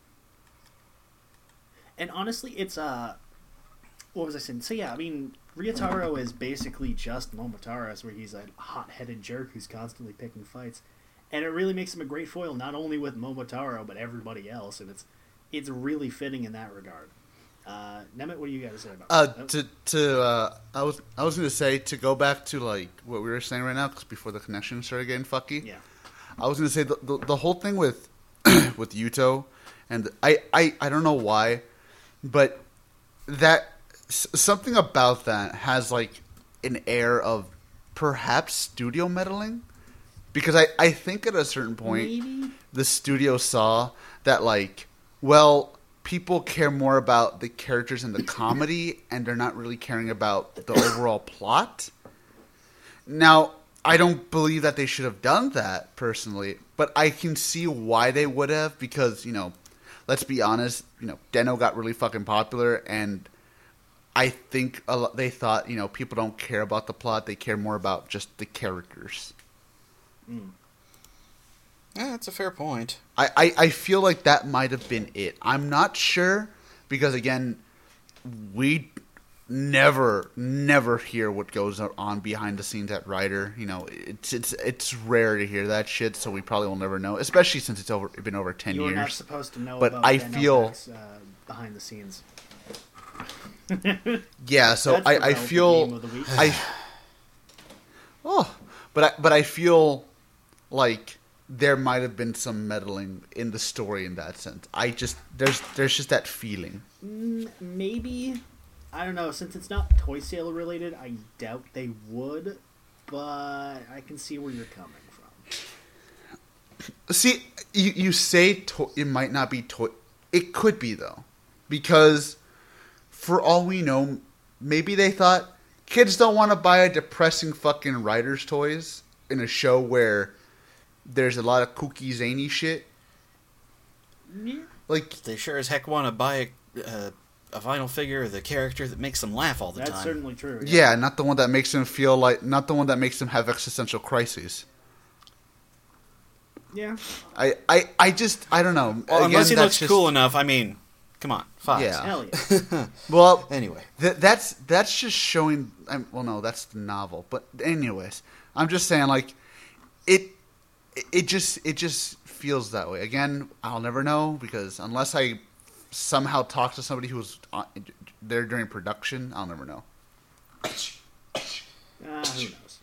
and honestly, it's uh, what was I saying? So yeah, I mean, Ryotaro is basically just Momotaro's, where he's a hot-headed jerk who's constantly picking fights, and it really makes him a great foil, not only with Momotaro but everybody else, and it's it's really fitting in that regard. Uh, Nemeth, what do you got to say about Uh, that? to to uh, I was I was gonna say to go back to like what we were saying right now, because before the connection started getting fucky. Yeah. I was gonna say the the, the whole thing with with Yuto, and I, I I don't know why, but that s- something about that has like an air of perhaps studio meddling, because I I think at a certain point Maybe? the studio saw that like, well, people care more about the characters in the comedy and they're not really caring about the overall plot. Now, I don't believe that they should have done that personally, but I can see why they would have, because, you know, let's be honest, you know, Den-O got really fucking popular, and I think a lot, they thought, you know, people don't care about the plot, they care more about just the characters. Mm. Yeah, that's a fair point. I, I, I feel like that might have been it. I'm not sure, because again, we never never hear what goes on behind the scenes at Ryder. You know, it's it's it's rare to hear that shit, so we probably will never know, especially since it's over been over ten You're not years. supposed to know But about I Ben feel- Novak's, uh, behind the scenes. Yeah, so That's I, the I relative feel meme of the week. I oh, but I but I feel like there might have been some meddling in the story in that sense. I just there's there's just that feeling. Mm, maybe. I don't know. Since it's not Toy Sailor related, I doubt they would. But I can see where you're coming from. See, you you say to- it might not be toy. It could be though, because for all we know, maybe they thought kids don't want to buy a depressing fucking writer's toys in a show where there's a lot of kooky zany shit. Yeah. Like, They sure as heck want to buy a, uh, a vinyl figure of the character that makes them laugh all the That's time. certainly true. yeah, not the one that makes them feel like, not the one that makes them have existential crises. Yeah. I, I, I just, I don't know. Well, unless he that's looks just- cool enough. I mean, come on, Fox. Yeah. Hell yeah. Well, Anyway, Th- that's that's just showing. I'm, well, no, that's the novel. But anyways, I'm just saying, like, it, it just it just feels that way. Again, I'll never know, because unless I somehow talk to somebody who was on, there during production, I'll never know. Uh, who knows?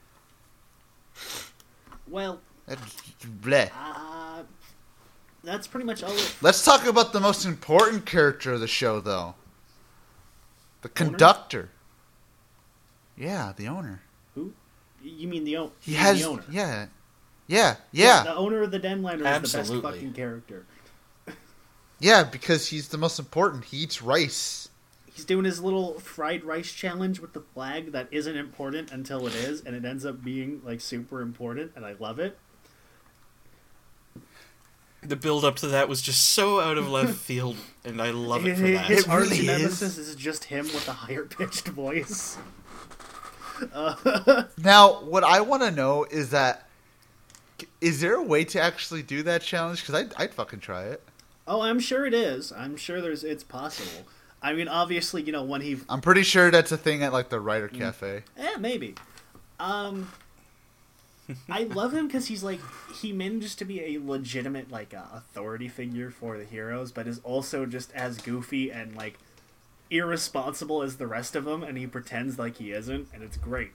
Well, That's bleh. uh, that's pretty much all. It, Let's talk about the most important character of the show, though. The conductor. Yeah, the owner. who? You mean the, o- He you mean has. the owner? Yeah. Yeah. Yeah. The owner of the Denlander is the Absolutely. best fucking character. Yeah, because he's the most important. He eats rice. He's doing his little fried rice challenge with the flag that isn't important until it is, and it ends up being like super important, and I love it. the build up to that was just so out of left field, and I love it for that. His It arch really is. nemesis is just him with a higher pitched voice. Uh, Now, what I want to know is that, is there a way to actually do that challenge? Because I'd, I'd fucking try it. oh, I'm sure it is. I'm sure there's it's possible. I mean, obviously, you know, when he... I'm pretty sure that's a thing at, like, the Writer Cafe. Eh, maybe. Um, I love him because he's, like, he manages to be a legitimate, like, uh, authority figure for the heroes, but is also just as goofy and, like, irresponsible as the rest of them, and he pretends like he isn't, and it's great.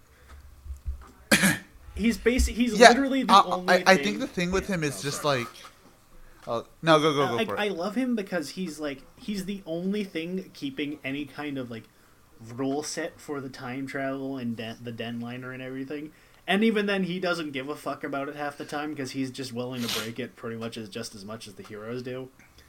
He's basic. He's Yeah, literally the I, only. I, I thing... think the thing with yeah, him is oh, just, sorry. like... Oh, no, go, go, go I, for I it. love him because he's like he's the only thing keeping any kind of like rule set for the time travel and den- the Denliner and everything. And even then, he doesn't give a fuck about it half the time because he's just willing to break it pretty much as just as much as the heroes do.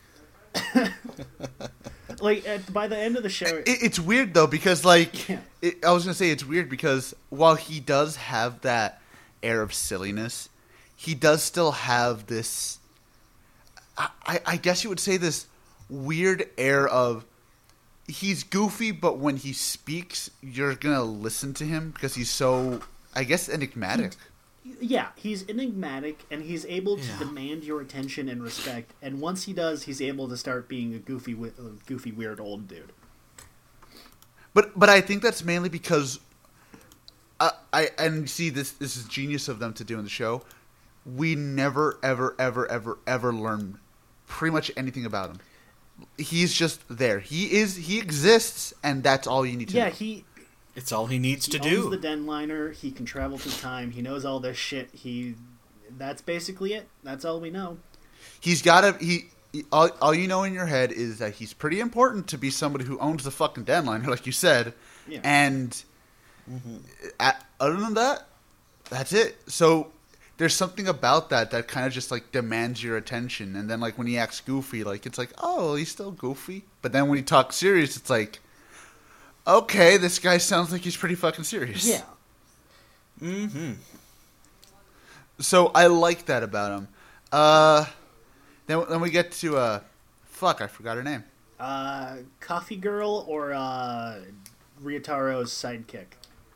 Like at, by the end of the show, It, it's weird though because like Yeah. it, I was gonna say it's weird because while he does have that air of silliness, he does still have this. I, I, I guess you would say this weird air of he's goofy, but when he speaks, you're gonna listen to him because he's so I guess enigmatic. yeah, he's enigmatic and he's able to Yeah. demand your attention and respect. And once he does, he's able to start being a goofy, wi- uh, goofy, weird old dude. But but I think that's mainly because I, I and see this this is genius of them to do in the show. We never ever ever ever ever learn pretty much anything about him. He's just there. He is he exists, and that's all you need to Yeah, know. he It's all he needs He to owns do. the Denliner. He can travel through time. He knows all this shit. He, that's basically it. That's all we know. He's got to he. he- All, all you know in your head is that he's pretty important to be somebody who owns the fucking Denliner, like you said. Yeah. And a other than that, that's it. So there's something about that that kind of just like demands your attention. And then like when he acts goofy, like it's like, oh, he's still goofy. But then when he talks serious, it's like, okay, this guy sounds like he's pretty fucking serious. Yeah. Mm-hmm. So I like that about him. Uh, then then we get to uh, fuck, I forgot her name. Uh, Coffee Girl or uh, Ryutaro's sidekick.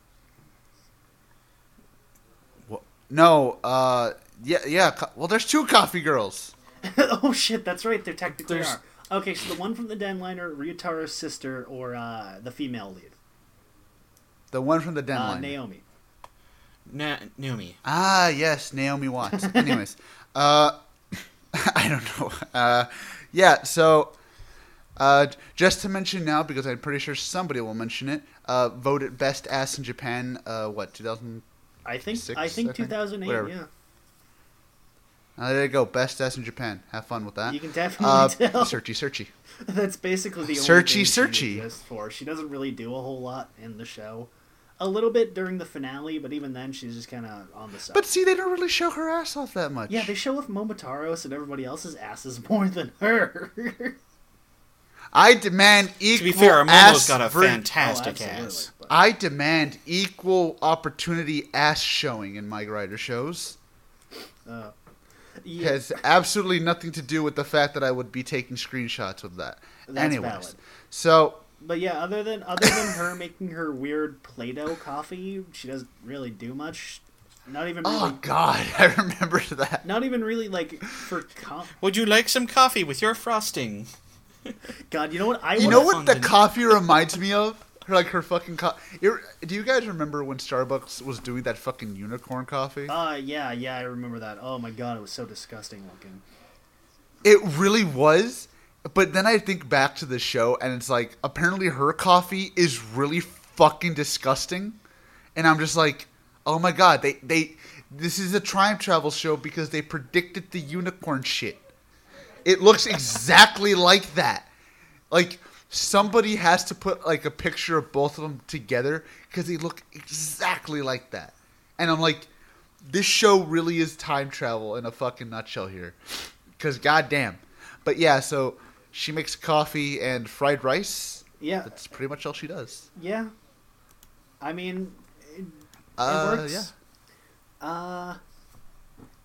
Wha- No, uh, yeah, yeah. Co- well, there's two coffee girls. Oh shit, that's right. There technically There's- are. Okay, so the one from the Denliner, Ryutaro's sister, or uh, the female lead, The one from the den uh, line. Naomi. Na- Naomi. Ah, yes, Naomi Watts. Anyways, uh, I don't know. Uh, yeah, so uh, just to mention now, because I'm pretty sure somebody will mention it. Uh, voted best ass in Japan. Uh, what two thousand? I think Six, I think I think? two thousand eight. Whatever. Yeah, Uh, there you go. Best ass in Japan. Have fun with that. you can definitely Uh, tell. searchy, searchy. That's basically the only Searchy, thing she searchy. exists for. She doesn't really do a whole lot in the show. A little bit during the finale, but even then, she's just kind of on the side. But see, they don't really show her ass off that much. yeah, they show off Momotaro's and everybody else's asses more than her. I demand equal To be fair, Momo's ass got a ver- fantastic Oh, absolutely, ass. but- I demand equal opportunity ass showing in my writer shows. Uh, It yeah, has absolutely nothing to do with the fact that I would be taking screenshots of that. That's Anyways, valid. so but yeah, other than other than her making her weird Play-Doh coffee, she doesn't really do much. Not even really. oh god, I remember that. Not even really like for com- Would you like some coffee with your frosting? God. You know what? I You would- know what the Fondant. coffee reminds me of? Her, like her fucking coffee. Do you guys remember when Starbucks was doing that fucking unicorn coffee? Uh, yeah, yeah, I remember that. Oh my god, it was so disgusting looking. It really was. But then I think back to the show, and it's like, apparently her coffee is really fucking disgusting. And I'm just like, oh my god, they, they, this is a time travel show because they predicted the unicorn shit. It looks exactly like that. Like, somebody has to put, like, a picture of both of them together because they look exactly like that. And I'm like, this show really is time travel in a fucking nutshell here. Because goddamn. But yeah, so she makes coffee and fried rice. Yeah, That's pretty much all she does. yeah. I mean, it, it Uh, works. yeah. Uh,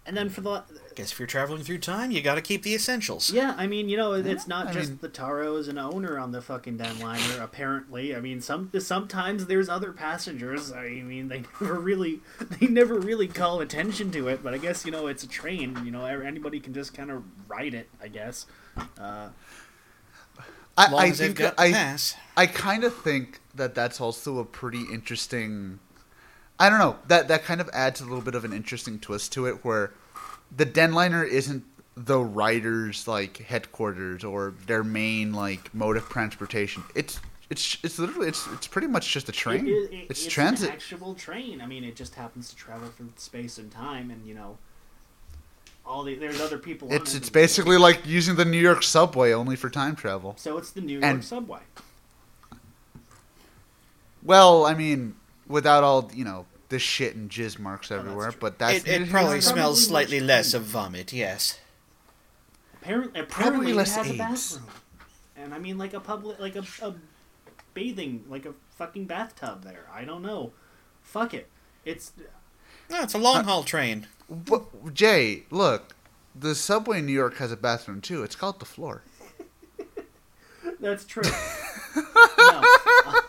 And then for the Guess if you're traveling through time, you got to keep the essentials. yeah, I mean, you know, it's not I just mean- the Taro as an owner on the fucking Denliner. Apparently, I mean, some sometimes there's other passengers. I mean, they never really they never really call attention to it. But I guess you know it's a train. You know, anybody can just kind of ride it. I guess. Uh, I, As long I as they've think got the I pass. I kind of think that that's also a pretty interesting. I don't know, that that kind of adds a little bit of an interesting twist to it, where the Denliner isn't the writer's like headquarters or their main like mode of transportation. It's it's it's literally it's it's pretty much just a train. It, it, it's, it's transit. an actual train. I mean, it just happens to travel through space and time, and you know, all the there's other people. on It's it. it's basically like using the New York subway only for time travel. So it's the New York and- subway. Well, I mean, without all you know the shit and jizz marks that's everywhere, true. but that's It, it neither probably here nor there. smells much slightly cleaner. less of vomit, yes. Apparently, Probably apparently less it has AIDS. a bathroom, and I mean like a public, like a, a bathing, like a fucking bathtub there. I don't know. Fuck it. It's No, it's a long haul train. But, Jay, look, the subway in New York has a bathroom too. It's called the floor. that's true. no. Uh,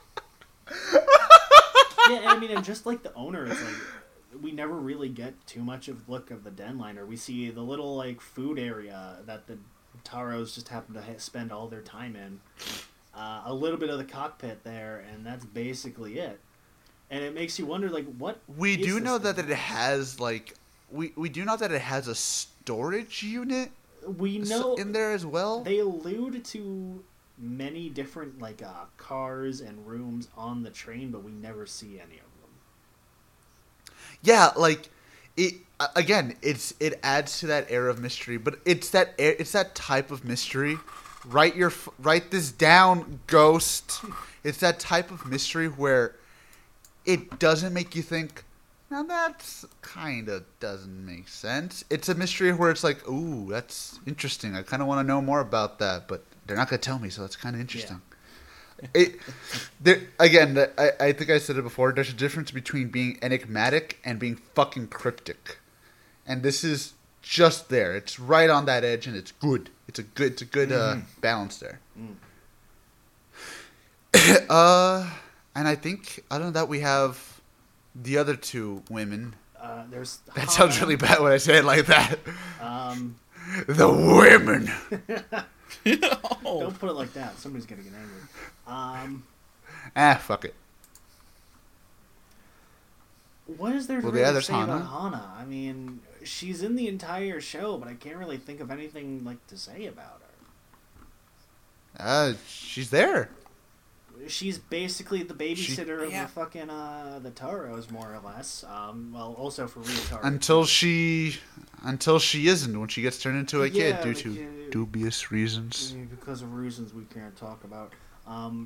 yeah, I mean, and just like the owner, it's like we never really get too much of look of the Denliner. We see the little like food area that the Taros just happen to ha- spend all their time in. Uh, a little bit of the cockpit there, and that's basically it. And it makes you wonder, like, what? We is do this know that thing? it has like we we do know that it has a storage unit We s- know in there as well. they allude to many different like uh, cars and rooms on the train, but we never see any of them. Yeah, like it a- again. It's it adds to that air of mystery, but it's that air, it's that type of mystery. Write your f- write this down, Ghost. It's that type of mystery where it doesn't make you think. Now that's kind of doesn't make sense. It's a mystery where it's like, ooh, that's interesting. I kind of want to know more about that, but they're not gonna tell me, so it's kind of interesting. It, there again. the- I, I think I said it before. There's a difference between being enigmatic and being fucking cryptic, and this is just there. It's right on that edge, and it's good. It's a good. It's a good uh, balance there. uh, and I think other than that, we have the other two women. Uh, there's That sounds Hana. really bad when I say it like that. Um, The women. Oh. don't put it like that. Somebody's gonna get angry. Um, Ah, fuck it. what is there to Well, really yeah, there's say about Hana. Hana? I mean, she's in the entire show, but I can't really think of anything like to say about her. Uh, she's there. She's basically the babysitter of yeah. the fucking uh, the Taros, more or less. Um, well, also for Ryotaro. Until she, until she isn't when she gets turned into a kid Yeah, due like, to uh, dubious reasons. because of reasons we can't talk about. Um,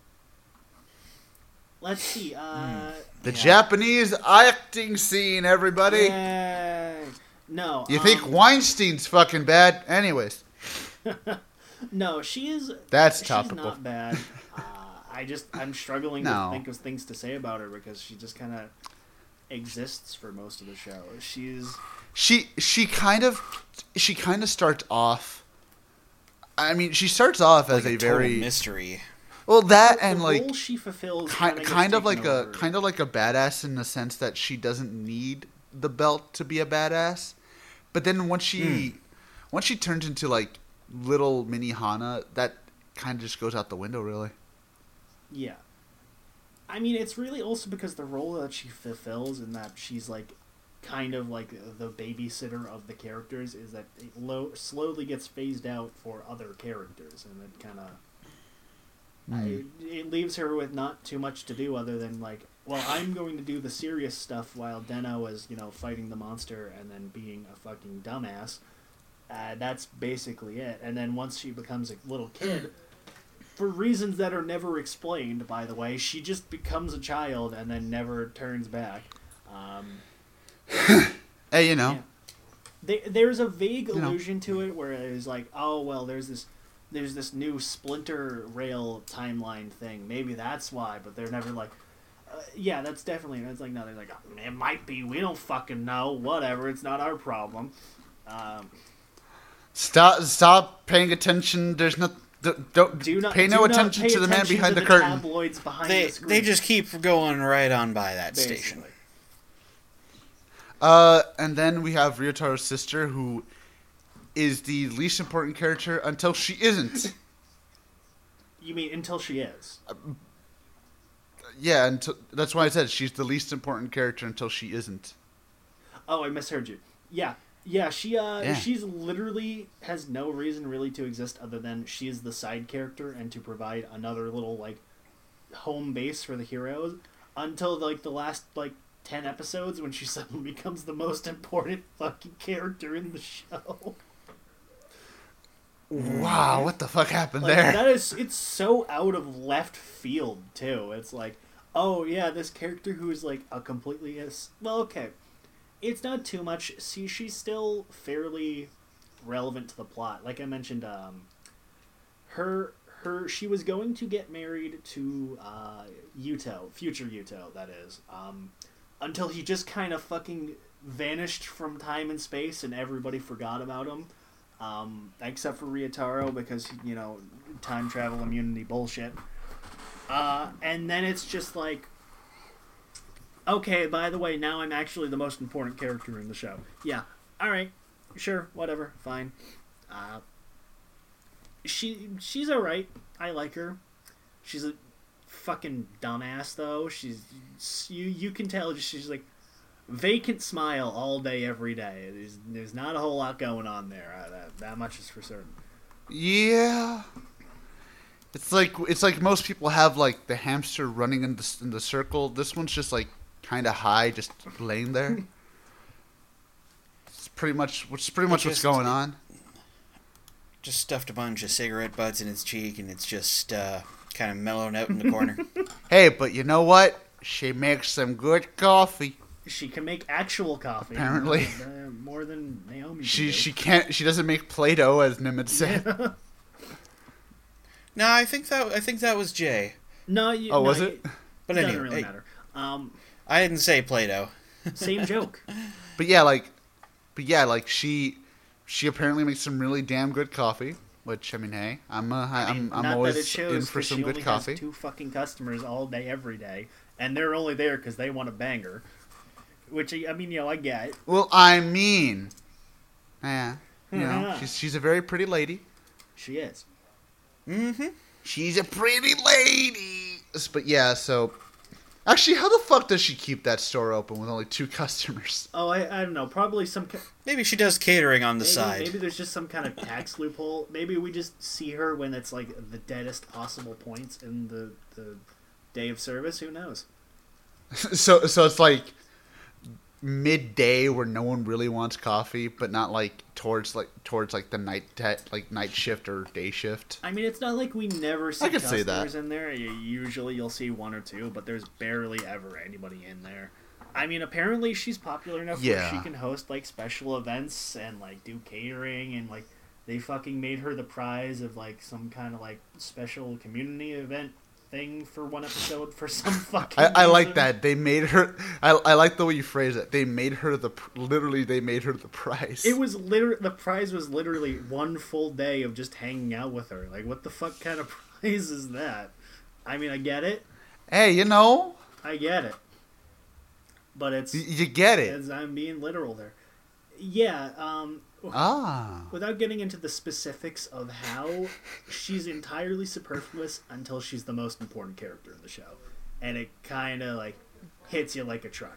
let's see. Uh, The yeah. Japanese acting scene, everybody. Yay. No. You um, think Weinstein's fucking bad? Anyways, No, she is. that's She's topical. not bad. Uh, I just I'm struggling No. to think of things to say about her because she just kind of exists for most of the show. She's She she kind of she kind of starts off. I mean, she starts off as Like a, total very mystery. well that the and like role she fulfills kind, kinda kind gets of like taken a over. kind of like a badass in the sense that she doesn't need the belt to be a badass, but then once she once she turns into like little mini Hana, that kind of just goes out the window, really. Yeah. I mean, it's really also because the role that she fulfills in that she's like kind of like the babysitter of the characters is that it lo- slowly gets phased out for other characters, and it kind of Mm. it leaves her with not too much to do other than like, well, I'm going to do the serious stuff while Deno is, you know, fighting the monster and then being a fucking dumbass. Uh, that's basically it. And then once she becomes a little kid, for reasons that are never explained, by the way, she just becomes a child and then never turns back. Um, Hey, you know, yeah. They, there's a vague You know. allusion to it where it's like, oh well, there's this, there's this new Splinter Rail timeline thing. Maybe that's why, but they're never like, Uh, yeah, that's definitely. It's like no, they're like oh, it might be. We don't fucking know. Whatever. It's not our problem. Um, Stop! Stop paying attention. There's no. Don't, don't do not pay do no not attention pay to the man attention behind to the, curtain. Tabloids behind They the screen. they just keep going right on by that Basically. station. Uh, and then we have Ryotaro's sister, who is the least important character until she isn't. You mean until she is? Yeah, until, that's why I said she's the least important character until she isn't. Oh, I misheard you. Yeah, yeah. She uh, Yeah. she's literally has no reason really to exist other than she is the side character and to provide another little like home base for the heroes until like the last like ten episodes when she suddenly becomes the most important fucking character in the show. Wow, what the fuck happened Like, there? that is, it's so out of left field too. It's like, oh yeah, this character who is like a completely is well, okay, it's not too much. See, she's still fairly relevant to the plot. Like I mentioned, um, her her she was going to get married to uh, Yuto, future Yuto, that is, um, until he just kind of fucking vanished from time and space, and everybody forgot about him. Um, except for Ryotaro, because, you know, time travel immunity bullshit. Uh, and then it's just like, okay, by the way, now I'm actually the most important character in the show. Yeah, alright, sure, whatever, fine. Uh, she she's alright. I like her. She's a fucking dumbass, though. She's, you, you can tell she's like, vacant smile all day, every day. There's, there's not a whole lot going on there. Uh, that, that much is for certain. Yeah. It's like it's like most people have like the hamster running in the in the circle. This one's just like kind of high, just laying there. It's pretty much which is pretty much what's Just- going on. Just stuffed a bunch of cigarette butts in its cheek, and it's just uh, kind of mellowing out in the corner. Hey, but you know what? She makes some good coffee. She can make actual coffee. Apparently. Uh, more than Naomi She can do. she can't she doesn't make Play-Doh, as Nimitz said. No, I think that I think that was Jay. No, you, Oh, no, was you- it? But doesn't anyway, really hey, matter. Um, I didn't say Play-Doh. same joke. But yeah, like, but yeah, like she, she apparently makes some really damn good coffee. Which I mean, hey, I'm uh, I, I mean, I'm I'm not always that it shows, in for 'cause some she good only coffee. Has two fucking customers all day, every day, and they're only there because they want a banger. Which I mean, you know, I get. Well, I mean, yeah, you know, Yeah. she's she's a very pretty lady. She is. Mm-hmm. She's a pretty lady. But yeah, so actually, how the fuck does she keep that store open with only two customers? Oh, I, I don't know. Probably some. ki- Maybe she does catering on the Maybe, side. maybe there's just some kind of tax loophole. Maybe we just see her when it's like the deadest possible points in the, the day of service. Who knows? so so it's like midday where no one really wants coffee, but not like towards like towards like the night te- like night shift or day shift. I mean, it's not like we never see I could say customers that. in there. You, usually you'll see one or two, but there's barely ever anybody in there. I mean, apparently she's popular enough where Yeah. she can host like special events and like do catering, and like they fucking made her the prize of like some kind of like special community event thing for one episode for some fucking I, I like reason. that they made her. I, I like the way you phrase it. They made her the pr- literally. They made her the prize. It was literally the prize was literally one full day of just hanging out with her. Like, what the fuck kind of prize is that? I mean, I get it, Hey, you know, I get it, but it's y- you get it. as I'm being literal there. Yeah. Um. Ah. Without getting into the specifics of how, she's entirely superfluous until she's the most important character in the show, and it kind of like hits you like a truck.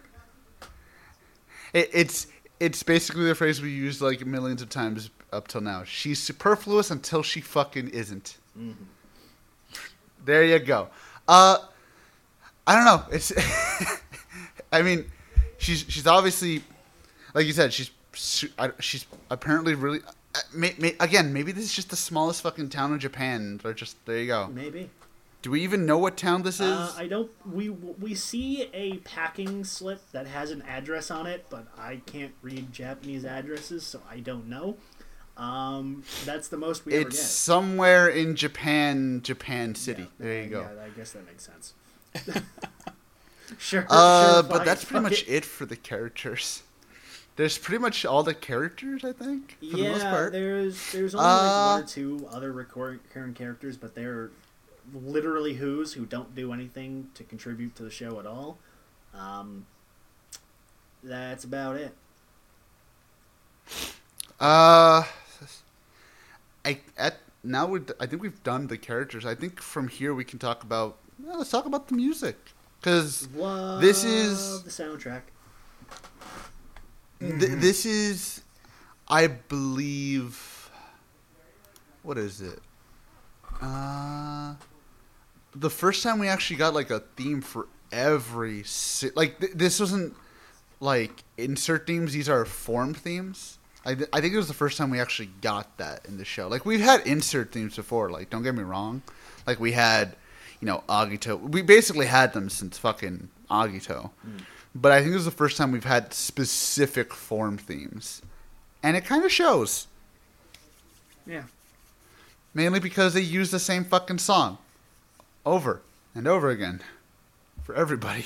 It, it's it's basically the phrase we used like millions of times up till now. She's superfluous until she fucking isn't. Mm-hmm. There you go. Uh, I don't know. It's. I mean, she's she's obviously, like you said, she's su- I- she's apparently really. uh, May, may, again, maybe this is just the smallest fucking town in Japan. Or just there you go. Maybe. Do we even know what town this is? Uh, I don't. We we see a packing slip that has an address on it, but I can't read Japanese addresses, so I don't know. Um, that's the most we ever It's get. somewhere in Japan, Japan City. Yeah, there you uh, go. Yeah, I guess that makes sense. Sure. Uh, sure, but fine, that's pretty fuck much it. it for the characters. There's pretty much all the characters, I think, for the most Yeah, part. there's there's only Uh, like one or two other recurring characters, but they're literally who's who don't do anything to contribute to the show at all. Um, that's about it. Uh, I at now we I think we've done the characters. I think from here we can talk about. Well, let's talk about the music, because Love this is the soundtrack. th- this is, I believe. What is it? Uh, the first time we actually got like a theme for every si- like th- this wasn't like insert themes. These are formed themes. I, th- I think it was the first time we actually got that in the show. Like, we've had insert themes before. Like, don't get me wrong. Like, we had, you know, Agito. We basically had them since fucking Agito. Mm. But I think it was the first time we've had specific form themes. And it kind of shows. Yeah. Mainly because they use the same fucking song. Over and over again. For everybody.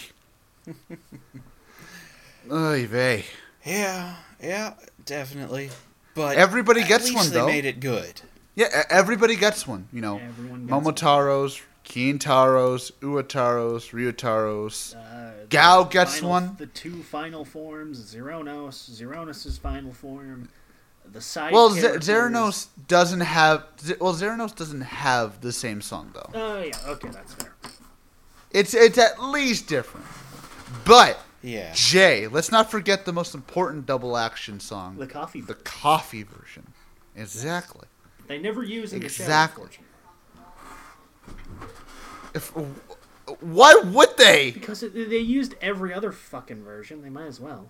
Oy vey. Yeah, yeah, definitely. But everybody at gets least one, they though. made it good. Yeah, e- everybody gets one. You know, Everyone gets Momotaros, Kintaros, Uataros, Ryutaros. Uh, Gao the gets final- one. The two final forms, Zeronos, Zeronos' final form, the side Well, Z- characters. Zeranos doesn't have. Z- well, Zeranos doesn't have the same song though. Oh yeah, okay, that's fair. It's it's at least different. But Yeah. Jay, let's not forget the most important double action song, The coffee. the coffee version. Exactly. They never use in the Exactly. show, unfortunately. If why would they? Because it, they used every other fucking version. They might as well.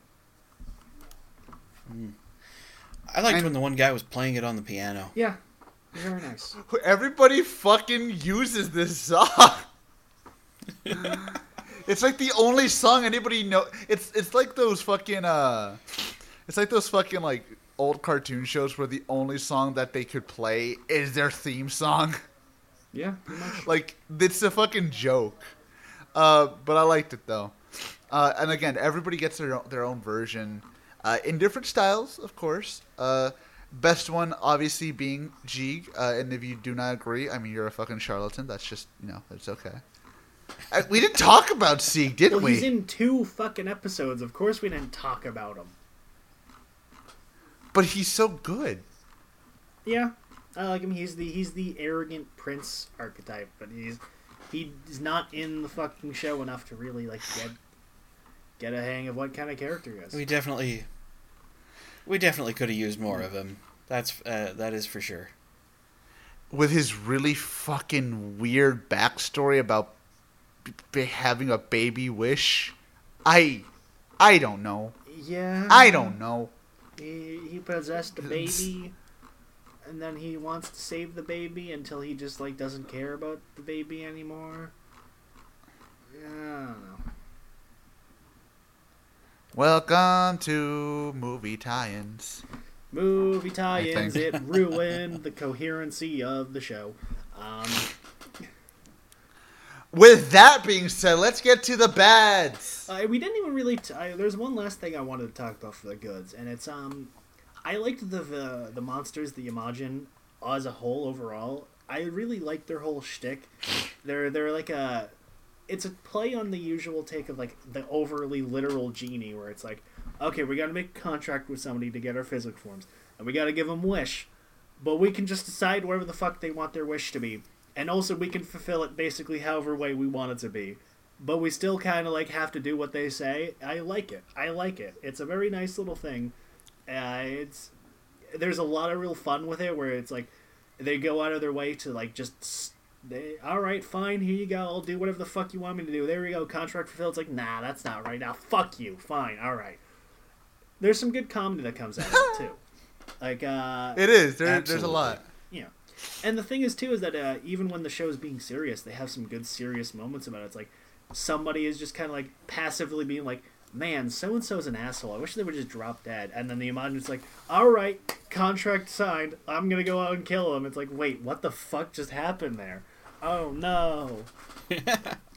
I liked And- when the one guy was playing it on the piano. Yeah, very nice. Everybody fucking uses this song. It's like the only song anybody know. It's it's like those fucking uh, it's like those fucking like old cartoon shows where the only song that they could play is their theme song. Yeah, pretty much. Like, it's a fucking joke. Uh, but I liked it though. Uh, and again, everybody gets their their own version, uh, in different styles, of course. Uh, best one obviously being Jeeg. Uh, and if you do not agree, I mean, you're a fucking charlatan. That's just, you know, it's okay. Uh, we didn't talk about Sieg, did Well, we? he's in two fucking episodes. Of course, we didn't talk about him. But he's so good. Yeah, I like him. He's the he's the arrogant prince archetype, but he's he's not in the fucking show enough to really like get get a hang of what kind of character he is. We definitely, we definitely could have used more of him. That's uh, that is for sure. With his really fucking weird backstory about b- b- having a baby wish. I, I don't know. Yeah, I don't know. He he possessed a baby, and then he wants to save the baby until he just like doesn't care about the baby anymore. Yeah, I don't know. Welcome to Movie Tie-Ins. Movie tie-ins, think. it ruined the coherency of the show. Um, With that being said, let's get to the bads. uh, we didn't even really. T- I, there's one last thing I wanted to talk about for the goods, and it's um, I liked the the, the monsters, the Imagine, as a whole overall. I really liked their whole shtick. They're they're like a, it's a play on the usual take of like the overly literal genie, where it's like, okay, we got to make a contract with somebody to get our physical forms, and we got to give them wish, but we can just decide whatever the fuck they want their wish to be. And also, we can fulfill it basically however way we want it to be. But we still kind of, like, have to do what they say. I like it. I like it. It's a very nice little thing. Uh, it's There's a lot of real fun with it, where it's, like, they go out of their way to, like, just... They, all right, fine, here you go. I'll do whatever the fuck you want me to do. There we go. Contract fulfilled. It's like, nah, that's not right. Now, fuck you. Fine. All right. There's some good comedy that comes out of it, too. Like, uh... It is. There, there's a Absolutely. lot. Yeah. And the thing is, too, is that uh, even when the show's being serious, they have some good serious moments about it. It's like, somebody is just kind of, like, passively being like, man, so-and-so's an asshole. I wish they would just drop dead. And then the Imagine's like, all right, contract signed. I'm going to go out and kill him. It's like, wait, what the fuck just happened there? Oh, no.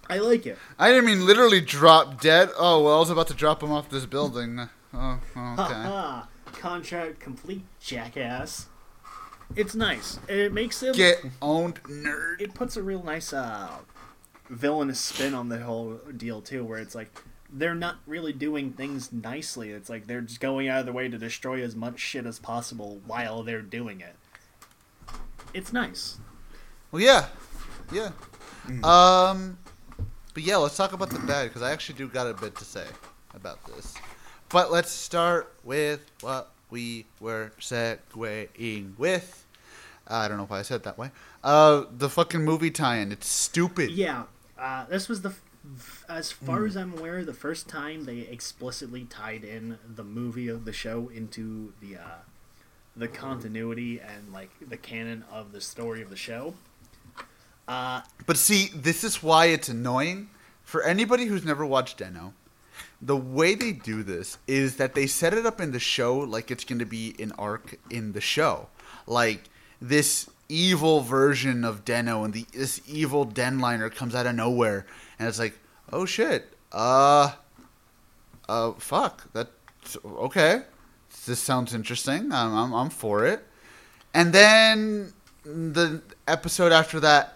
I like it. I didn't mean literally drop dead. Oh, well, I was about to drop him off this building. Oh, Ha okay. ha. Contract complete, jackass. It's nice. It makes him. Get owned, nerd. It puts a real nice uh, villainous spin on the whole deal too, where it's like they're not really doing things nicely. It's like they're just going out of their way to destroy as much shit as possible while they're doing it. It's nice. Well, yeah. Yeah. Um, but yeah, let's talk about the bad, because I actually do got a bit to say about this. But let's start with what we were segueing with. I don't know why I said it that way. Uh, the fucking movie tie-in. It's stupid. Yeah, uh, this was the, f- as far as I'm aware, the first time they explicitly tied in the movie of the show into the uh, the continuity and like the canon of the story of the show. Uh, But see, this is why it's annoying. For anybody who's never watched Den-O, the way they do this is that they set it up in the show like it's going to be an arc in the show. Like, this evil version of Den-O and the, this evil Denliner comes out of nowhere. And it's like, oh shit, uh, uh, fuck, that, okay. This sounds interesting. I'm, I'm, I'm for it. And then the episode after that,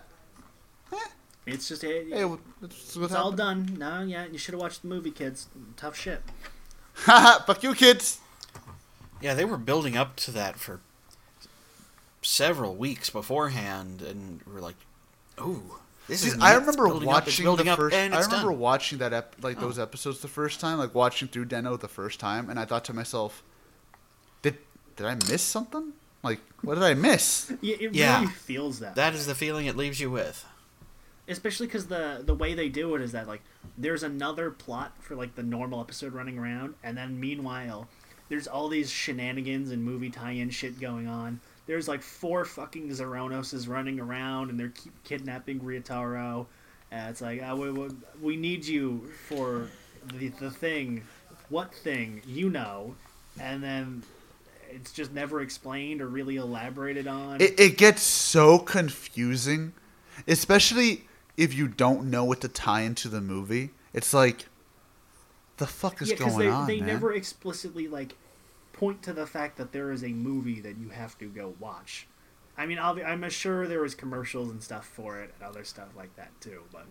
it's just it, hey, what's, what's it's all done. No, yeah, you should have watched the movie, kids. Tough shit. Haha, fuck you, kids. Yeah, they were building up to that for several weeks beforehand, and we're like, "Ooh, this See, is." I neat. remember It's building up, it's watching building the up, first. and I it's remember done. watching that ep- like Oh. those episodes the first time, like watching through Den-O the first time, and I thought to myself, "Did did I miss something? Like, what did I miss?" Yeah, it Yeah. really feels that. That is the feeling it leaves you with. Especially because the the way they do it is that like there's another plot for like the normal episode running around, and then meanwhile there's all these shenanigans and movie tie-in shit going on. There's like four fucking Zeronoses running around, and they're keep kidnapping Ryotaro. And it's like uh, we, we we need you for the the thing. What thing? You know. And then it's just never explained or really elaborated on. It it gets so confusing, especially if you don't know what to tie into the movie. It's like, the fuck is yeah, because going they, on, they man? never explicitly like point to the fact that there is a movie that you have to go watch. I mean, I'll be, I'm sure there was commercials and stuff for it and other stuff like that too. But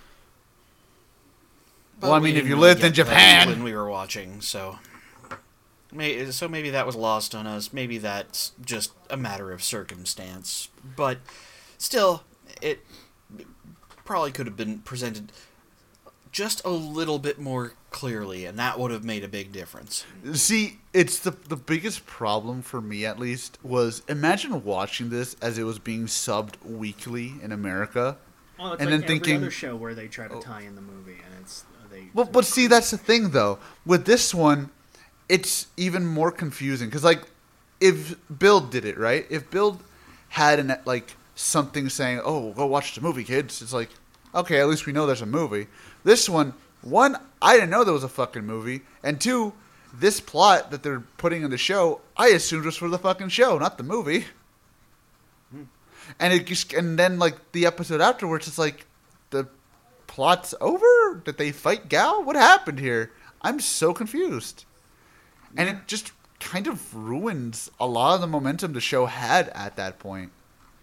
But Well, I we mean, if didn't you really lived in get that Japan. when we were watching, so may, so maybe that was lost on us. Maybe that's just a matter of circumstance. But still, it probably could have been presented just a little bit more clearly, and that would have made a big difference. See, it's the the biggest problem for me, at least, was imagine watching this as it was being subbed weekly in America. oh, it's And like then every thinking- other show where they try to Oh. tie in the movie, and it's uh, they. Well, but see, that's the thing, though. With this one, it's even more confusing because, like, if Build did it right, if Build had an like something saying, "Oh, go watch the movie, kids," it's like, okay, at least we know there's a movie. This one, one, I didn't know there was a fucking movie, and two, this plot that they're putting in the show, I assumed was for the fucking show, not the movie. Hmm. And it just, and then like the episode afterwards, it's like the plot's over. Did they fight Gal? What happened here? I'm so confused. And it just kind of ruins a lot of the momentum the show had at that point.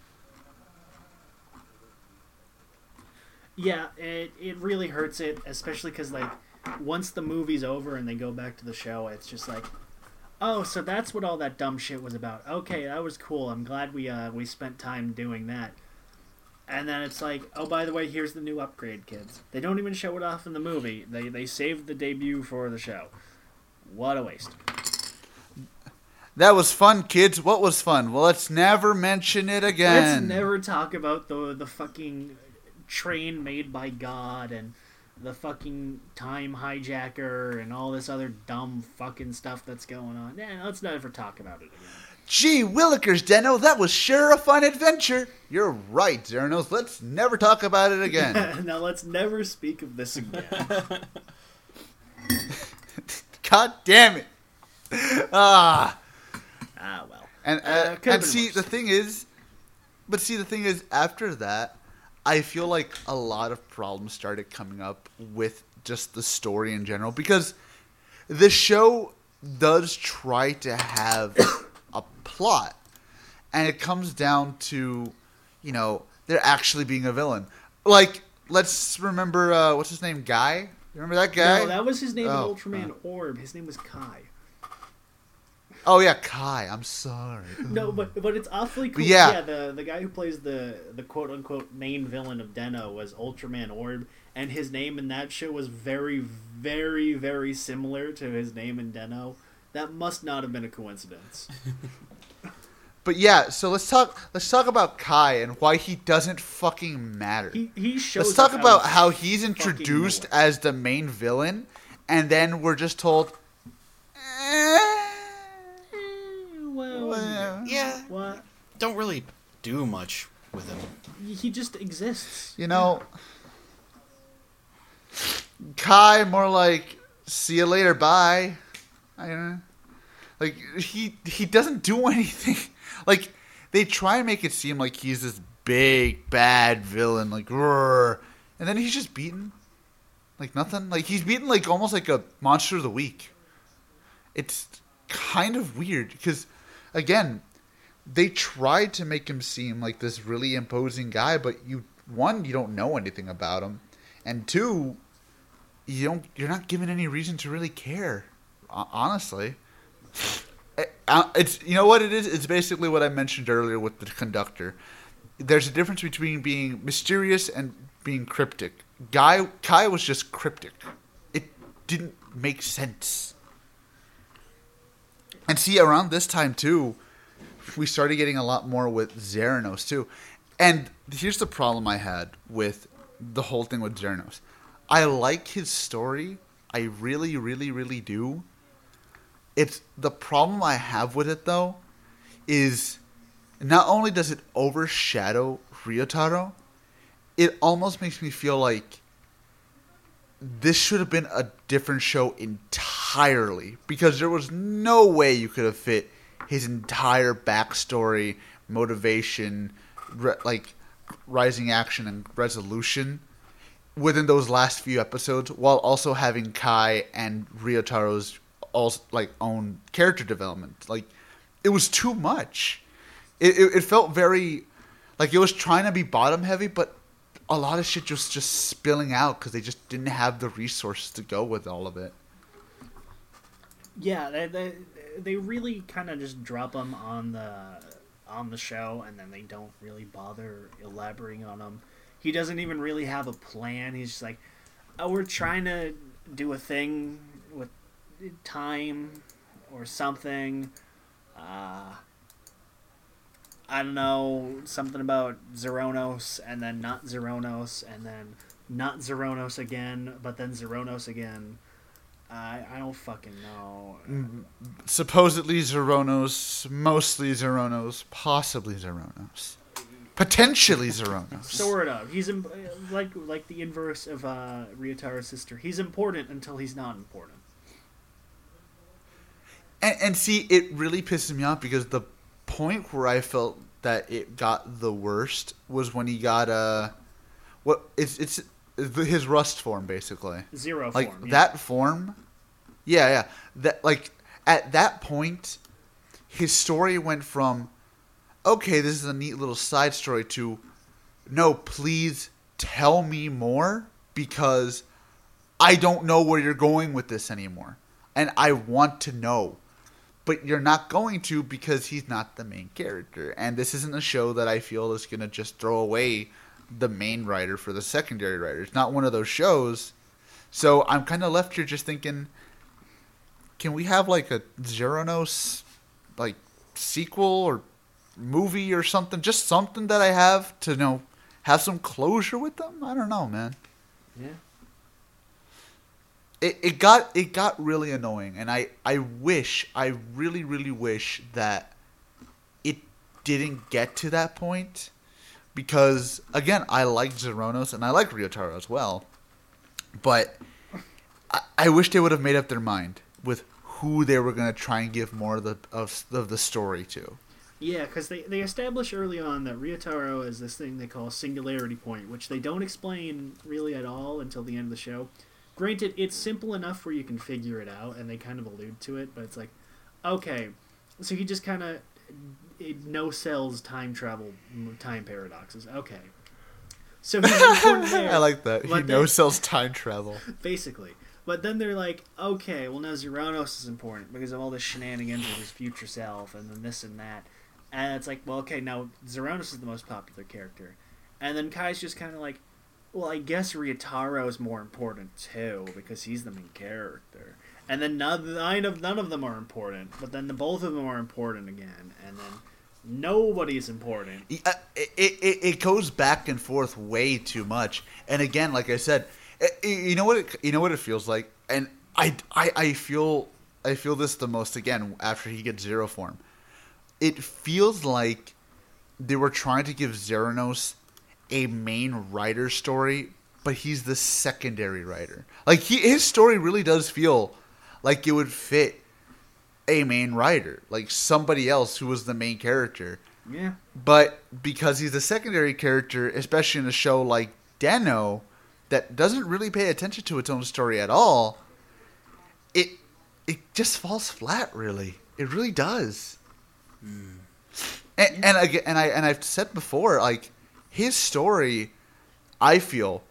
Yeah, it it really hurts it, especially because like once the movie's over and they go back to the show, it's just like, oh, so that's what all that dumb shit was about. Okay, that was cool. I'm glad we uh we spent time doing that. And then it's like, oh, by the way, here's the new upgrade, kids. They don't even show it off in the movie. They they saved the debut for the show. What a waste. That was fun, kids. What was fun? Well, let's never mention it again. Let's never talk about the the fucking train made by God and the fucking time hijacker and all this other dumb fucking stuff that's going on. Yeah, let's never talk about it again. Gee willikers, Den-O, that was sure a fun adventure. You're right, Zernos. Let's never talk about it again. Now let's never speak of this again. God damn it. Ah. Ah, well. And, Uh, uh, could've and been see, worse. the thing is, but see, the thing is, after that, I feel like a lot of problems started coming up with just the story in general because the show does try to have a plot, and it comes down to, you know, there actually being a villain. Like, let's remember, uh, what's his name, Guy? You remember that guy? No, that was his name oh, in Ultraman uh. Orb. His name was Kai. Oh yeah, Kai. I'm sorry. No, but but it's awfully cool. Yeah. yeah, the the guy who plays the the quote unquote main villain of Den-O was Ultraman Orb, and his name in that show was very, very, very similar to his name in Den-O. That must not have been a coincidence. But yeah, so let's talk. Let's talk about Kai and why he doesn't fucking matter. He he shows. Let's talk up about out of how he's fucking introduced nowhere. as the main villain, and then we're just told. Eh, Well, well, Yeah, what? don't really do much with him. He just exists. You know, Kai more like see you later, bye. I don't know. Like he he doesn't do anything. Like they try and make it seem like he's this big bad villain, like roar, and then he's just beaten like nothing. Like he's beaten like almost like a monster of the week. It's kind of weird because, again, they tried to make him seem like this really imposing guy, but you one you don't know anything about him, and two, you don't you're not given any reason to really care. Honestly, it's you know what it is. It's basically what I mentioned earlier with the conductor. There's a difference between being mysterious and being cryptic. Guy Kai was just cryptic. It didn't make sense. And see, around this time too, we started getting a lot more with Zeranos too. And here's the problem I had with the whole thing with Zeranos. I like his story. I really, really, really do. It's the problem I have with it though is not only does it overshadow Ryotaro, it almost makes me feel like this should have been a different show entirely because there was no way you could have fit his entire backstory, motivation, re- like rising action and resolution within those last few episodes, while also having Kai and Ryotaro's also like own character development. Like it was too much. It, it it felt very like it was trying to be bottom heavy, but a lot of shit just just spilling out because they just didn't have the resources to go with all of it. Yeah, they they, they really kind of just drop them on the on the show, and then they don't really bother elaborating on them. He doesn't even really have a plan. He's just like, oh, we're trying to do a thing with time or something. Uh, I don't know, something about Zeronos, and then not Zeronos, and then not Zeronos again, but then Zeronos again. I I don't fucking know. Supposedly Zeronos, mostly Zeronos, possibly Zeronos, potentially Zeronos. Sort of. He's im- like like the inverse of uh, Ryotaro's sister. He's important until he's not important. And, and see, it really pisses me off because the point where I felt that it got the worst was when he got uh, what it's it's his rust form basically. Zero Like form. Yeah. that form, yeah, yeah. That like at that point, his story went from okay, this is a neat little side story to no, please tell me more because I don't know where you're going with this anymore, and I want to know. But you're not going to because he's not the main character. And this isn't a show that I feel is going to just throw away the main writer for the secondary writer. It's not one of those shows. So I'm kind of left here just thinking, can we have like a Zeronos like sequel or movie or something? Just something that I have to, you know, have some closure with them? I don't know, man. Yeah. It it got it got really annoying, and I, I wish, I really, really wish that it didn't get to that point, because, again, I like Zeronos, and I like Ryotaro as well, but I, I wish they would have made up their mind with who they were going to try and give more of the, of, of the story to. Yeah, because they, they establish early on that Ryotaro is this thing they call a singularity point, which they don't explain really at all until the end of the show. Granted, it's simple enough where you can figure it out, and they kind of allude to it, but it's like, okay, so he just kind of no-sells time travel, time paradoxes. Okay. So he's important there. I like that. He then- no-sells time travel. Basically. But then they're like, okay, well now Zeranos is important because of all the shenanigans with his future self and then this and that. And it's like, well, okay, now Zeranos is the most popular character. And then Kai's just kind of like, well, I guess Ryotaro is more important too because he's the main character. And then none, nine of, none of them are important, but then the both of them are important again. And then nobody's important. It, it, it, it goes back and forth way too much. And again, like I said, it, you know what it, you know what it feels like? And I, I, I feel I feel this the most again after he gets Zero Form. It feels like they were trying to give Zeranos a main writer story, but he's the secondary writer. Like he, his story really does feel like it would fit a main writer, like somebody else who was the main character. Yeah. But because he's the secondary character, especially in a show like Den-O, that doesn't really pay attention to its own story at all, it it just falls flat. Really, it really does. Mm. And, Yeah. and again, and I and I've said before, like his story, I feel,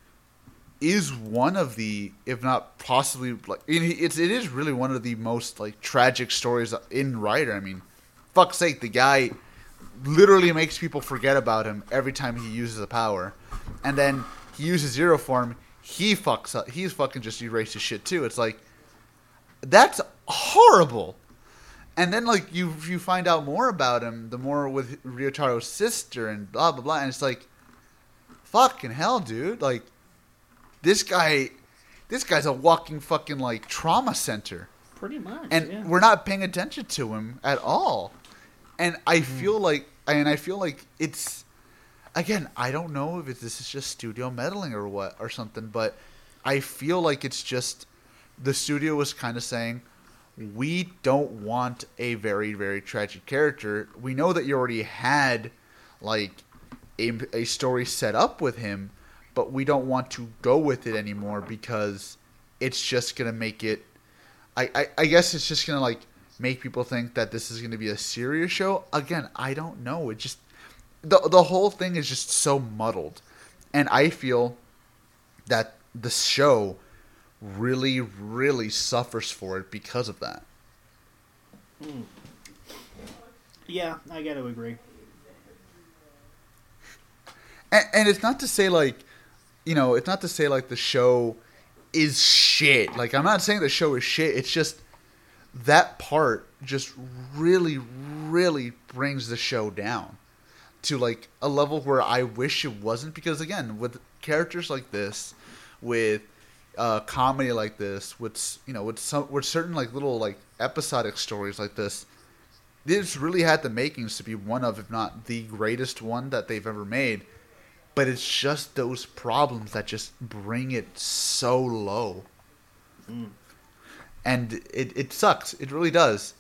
is one of the, if not possibly, like it, it's it is really one of the most like tragic stories in Rider. I mean, fuck's sake, the guy literally makes people forget about him every time he uses a power, and then he uses Zero Form, he fucks up. He's fucking just erased his shit too. It's like, that's horrible. And then like you you find out more about him, the more with Ryotaro's sister and blah blah blah, and it's like, fucking hell, dude. Like this guy, this guy's a walking fucking like trauma center, Pretty much. and yeah. we're not paying attention to him at all. And I feel like, and I feel like it's. Again, I don't know if it, this is just studio meddling or what or something, but I feel like it's just the studio was kind of saying, we don't want a very, very tragic character. We know that you already had like a, a story set up with him, but we don't want to go with it anymore because it's just going to make it, I, I, I guess it's just going to like make people think that this is going to be a serious show. Again, I don't know. It just, The the whole thing is just so muddled, and I feel that the show really, really suffers for it because of that. Mm. Yeah, I got to agree. And, and it's not to say like, you know, it's not to say like the show is shit. Like I'm not saying the show is shit. It's just that part just really, really brings the show down to like a level where I wish it wasn't, because again, with characters like this, with uh, comedy like this, with you know, with some with certain like little like episodic stories like this, this really had the makings to be one of, if not the greatest one that they've ever made. But it's just those problems that just bring it so low, Mm. and it it sucks. It really does.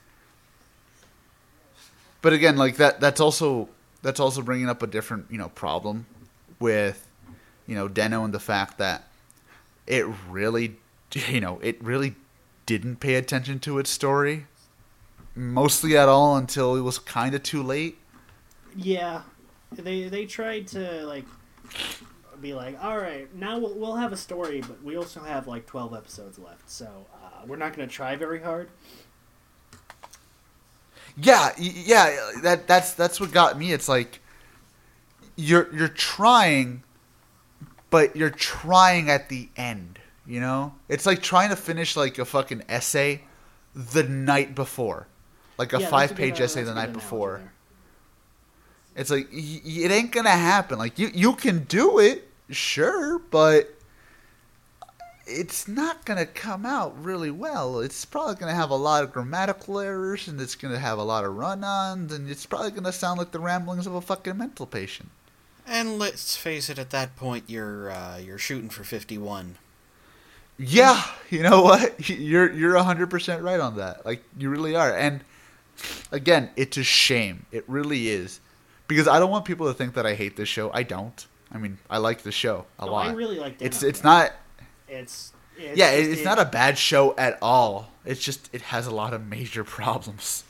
But again, like that that's also. That's also bringing up a different, you know, problem with, you know, Den-O and the fact that it really, you know, it really didn't pay attention to its story mostly at all until it was kind of too late. Yeah, they they tried to like be like, all right, now we'll, we'll have a story, but we also have like twelve episodes left, so uh, we're not going to try very hard. Yeah, yeah, that that's that's what got me. It's like you're you're trying, but you're trying at the end, you know? It's like trying to finish like a fucking essay the night before. Like a Yeah, that's five-page good, uh, essay that's the a night good before. analogy It's like y- y- it ain't going to happen. Like you you can do it, sure, but it's not going to come out really well. It's probably going to have a lot of grammatical errors, and it's going to have a lot of run-ons, and it's probably going to sound like the ramblings of a fucking mental patient. And let's face it, at that point, you're uh, you're shooting for fifty-one. Yeah, you know what? You're you're one hundred percent right on that. Like, you really are. And again, it's a shame. It really is. Because I don't want people to think that I hate this show. I don't. I mean, I like the show a No, lot. I really like It's Denham, it's though. not It's, it's yeah, just- it's it- not a bad show at all. It's just it has a lot of major problems.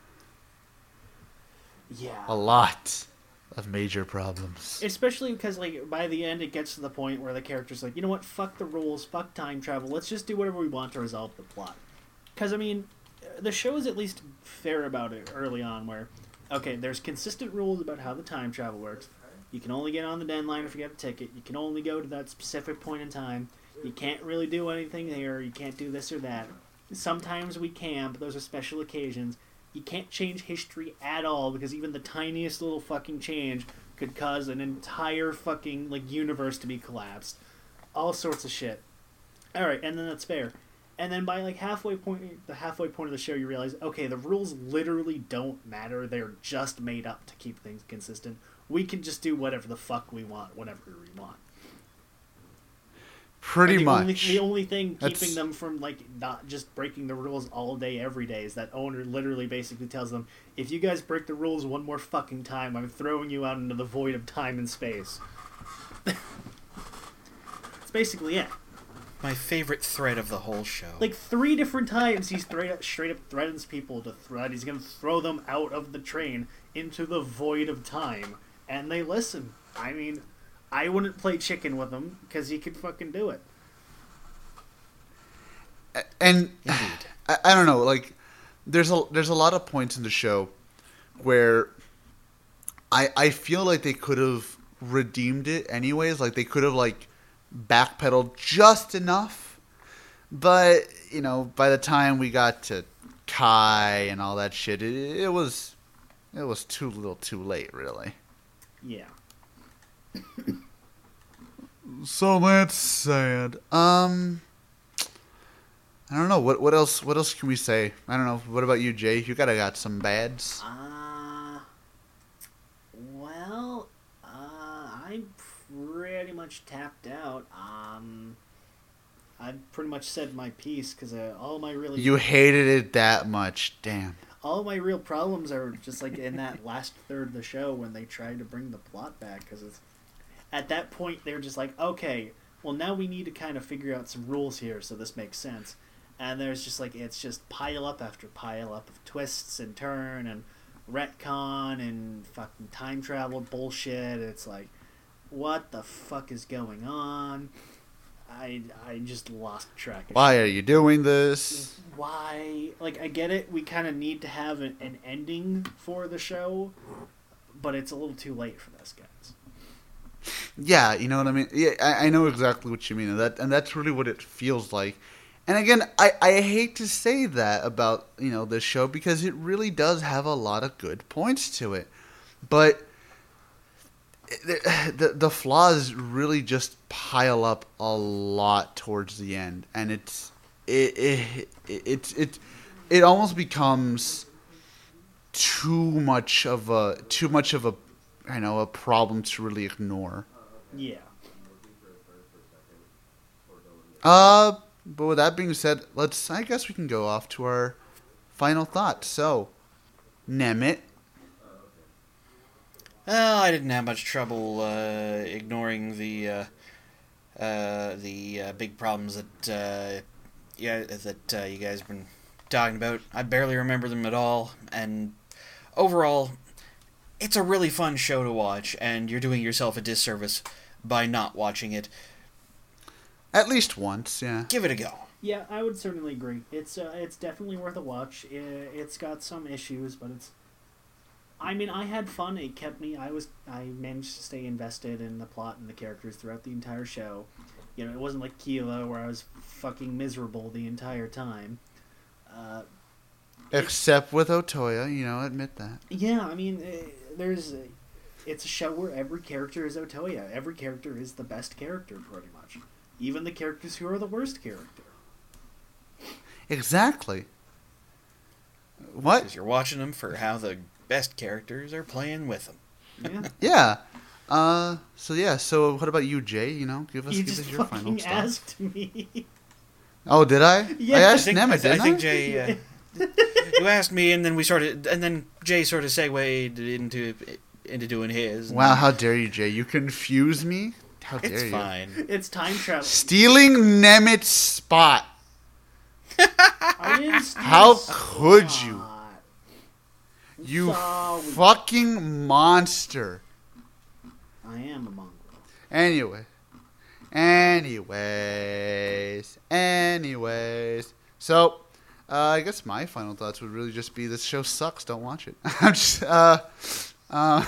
yeah. A lot of major problems. Especially because, like, by the end, it gets to the point where the character's like, you know what, fuck the rules, fuck time travel, let's just do whatever we want to resolve the plot. Because, I mean, the show is at least fair about it early on, where, okay, there's consistent rules about how the time travel works. You can only get on the deadline if you get a ticket. You can only go to that specific point in time. You can't really do anything here. You can't do this or that. Sometimes we can, but those are special occasions. You can't change history at all, because even the tiniest little fucking change could cause an entire fucking, like, universe to be collapsed. All sorts of shit. Alright, and then that's fair. And then by, like, halfway point, the halfway point of the show, you realize, okay, the rules literally don't matter. They're just made up to keep things consistent. We can just do whatever the fuck we want, whenever we want. Pretty And the much. Only, the only thing keeping That's- them from, like, not just breaking the rules all day, every day, is that owner literally basically tells them, if you guys break the rules one more fucking time, I'm throwing you out into the void of time and space. That's basically it. My favorite thread of the whole show. Like, three different times he's straight up, straight up threatens people to threat. He's going to throw them out of the train into the void of time. And they listen. I mean, I wouldn't play chicken with him, because he could fucking do it. And Indeed. I, I don't know, like there's a there's a lot of points in the show where I I feel like they could have redeemed it anyways, like they could have like backpedaled just enough. But, you know, by the time we got to Kai and all that shit, it, it was it was too little, too late, really. Yeah. So that's sad. Um I don't know. What what else what else can we say? I don't know. What about you, Jay? You gotta got some bads. Uh, well, uh, I'm pretty much tapped out. Um, I've pretty much said my piece, because uh, all my really You hated it that much. Damn. all my real problems are just like in that last third of the show when they tried to bring the plot back, because it's at that point they're just like, okay, well now we need to kind of figure out some rules here so this makes sense. And there's just like, it's just pile up after pile up of twists and turn and retcon and fucking time travel bullshit. It's like, what the fuck is going on? I I just lost track of Why shit. are you doing this? Why? Like, I get it. We kind of need to have an, an ending for the show, but it's a little too late for this, guys. Yeah, you know what I mean? Yeah, I, I know exactly what you mean. And that and that's really what it feels like. And again, I, I hate to say that about, you know, this show, because it really does have a lot of good points to it. But the, the, the flaws really just pile up a lot towards the end. And it's it it it it, it, it almost becomes too much of a too much of a I know a problem to really ignore. Yeah. Uh, but with that being said, let's. I guess we can go off to our final thoughts. So, Nemit. Well, I didn't have much trouble uh, ignoring the uh, uh, the uh, big problems that uh, yeah that uh, you guys have been talking about. I barely remember them at all, and overall, it's a really fun show to watch. And you're doing yourself a disservice by not watching it. At least once, yeah. Give it a go. Yeah, I would certainly agree. It's uh, it's definitely worth a watch. I- It's got some issues, but it's. I mean, I had fun. It kept me. I was. I managed to stay invested in the plot and the characters throughout the entire show. You know, it wasn't like Kila where I was fucking miserable the entire time. Uh, Except with Otoya, you know, admit that. yeah, I mean, uh, there's. A, it's a show where every character is Otoya. Every character is the best character, pretty much. Even the characters who are the worst character. Exactly. What? Because you're watching them for how the best characters are playing with them. Yeah. Yeah. Uh. So yeah. So what about you, Jay? You know, give us You give just us your final fucking stuff. asked me. Oh, did I? Yeah, I I asked think, Nemit, I, didn't I think Jay. Uh, You asked me, and then we started, and then Jay sort of segued into into doing his. Wow, how dare you, Jay? You confuse me? How dare It's you? fine. It's time travel. Stealing Nemit's spot. I didn't steal How a could spot. you? You Sorry. fucking monster. I am a mongrel. Anyway. Anyways. Anyways. So, uh, I guess my final thoughts would really just be this show sucks. Don't watch it. I'm just, uh, uh,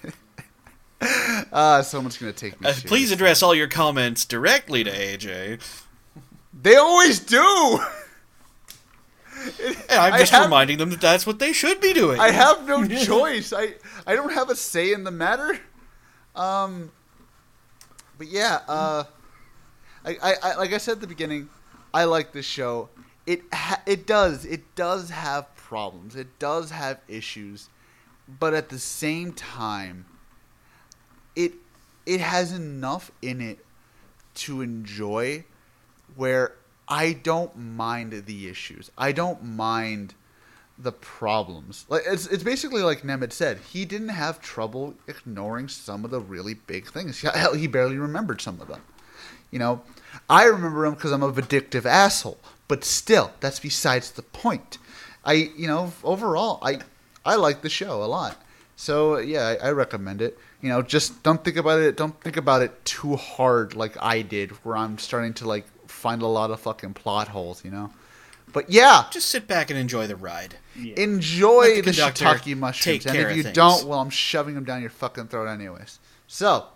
uh, someone's going to take me Uh, seriously. please address all your comments directly to A J. They always do! And I'm I just have- reminding them that that's what they should be doing. I have no choice. I, I don't have a say in the matter. Um, but yeah, uh, I, I, I like I said at the beginning, I like this show. It ha- it does it does have problems. It does have issues, but at the same time, it it has enough in it to enjoy, where I don't mind the issues. I don't mind the problems. Like it's it's basically like Nemeth said. He didn't have trouble ignoring some of the really big things. Hell, he barely remembered some of them. You know, I remember them because I'm a vindictive asshole. But still, that's besides the point. I, you know, overall, I I like the show a lot. So yeah, I, I recommend it. You know, just don't think about it. Don't think about it too hard like I did, where I'm starting to like find a lot of fucking plot holes. You know, but yeah, Just sit back and enjoy the ride. Yeah. enjoy Let the the conductor shiitake mushrooms, take and care if of you things. don't, well, I'm shoving them down your fucking throat anyways. So,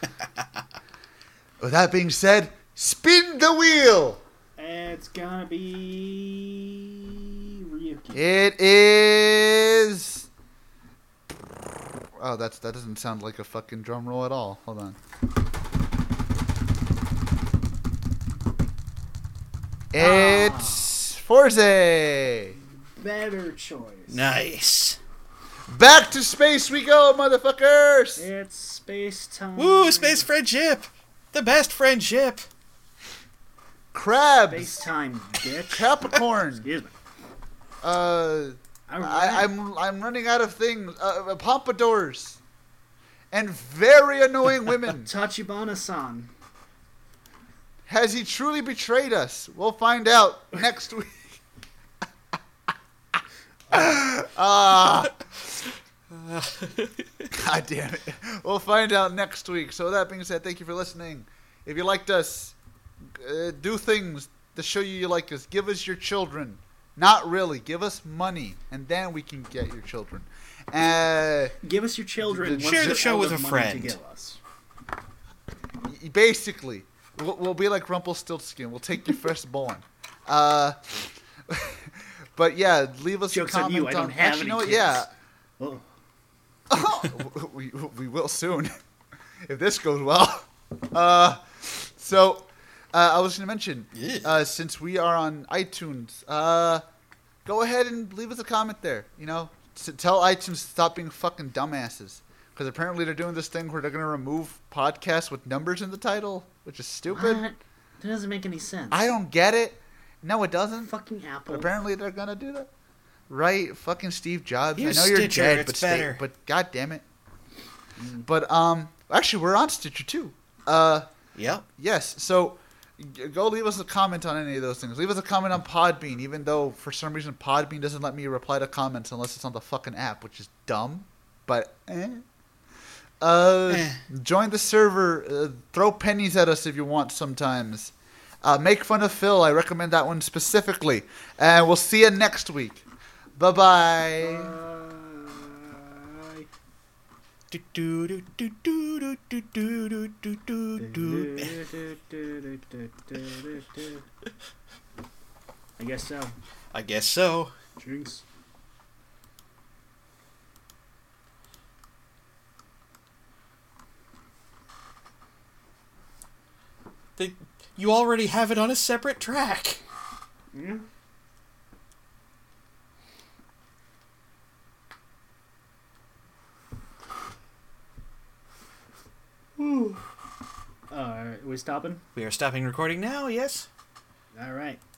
with that being said, spin the wheel. It's gonna be Ryuki. It is. Oh, that's that doesn't sound like a fucking drum roll at all. Hold on. It's Forze. Better choice. Nice. Back to space we go, motherfuckers. It's space time. Woo, space friendship. The best friendship. Crabs. Space time, bitch. Capricorn. Excuse me. Uh, All I, right. I'm I'm running out of things. Uh, uh, pompadours. And very annoying women. Tachibana-san. Has he truly betrayed us? We'll find out next week. Ah. God damn it. We'll find out next week. So with that being said, thank you for listening. If you liked us, uh, do things to show you you like us. Give us your children. Not really. Give us money, and then we can get your children. Uh, Give us your children. Share once the you're show out with of a money friend. To give us. basically, we'll, we'll be like Rumpelstiltskin. We'll take your firstborn. Uh, but yeah, leave us Joke's a on comment you, I don't have actually, any you know what? kids. Yeah. Oh. we, we will soon if this goes well. Uh, so uh, I was going to mention, Yeah. uh, since we are on iTunes, uh, go ahead and leave us a comment there. You know, S- tell iTunes to stop being fucking dumbasses, because apparently they're doing this thing where they're going to remove podcasts with numbers in the title, which is stupid. What? That doesn't make any sense. I don't get it. No, it doesn't. Fucking But Apple. apparently they're gonna do that. Right, fucking Steve Jobs. Use I know you're Stitcher, dead, it's but stay, better. but god damn it. But um, actually, we're on Stitcher too. Uh, Yep. yes. So g- go leave us a comment on any of those things. Leave us a comment on Podbean, even though for some reason Podbean doesn't let me reply to comments unless it's on the fucking app, which is dumb. But eh. Uh, Eh. join the server. Uh, throw pennies at us if you want. Sometimes. Uh, make fun of Phil. I recommend that one specifically. And we'll see you next week. Bye bye. Bye. Do, do, do, do, do, do, do, do, do, do, do. I guess so. I guess so. Jinx. They, you already have it on a separate track. Yeah. Alright, we stopping? We are stopping recording now, yes? Alright.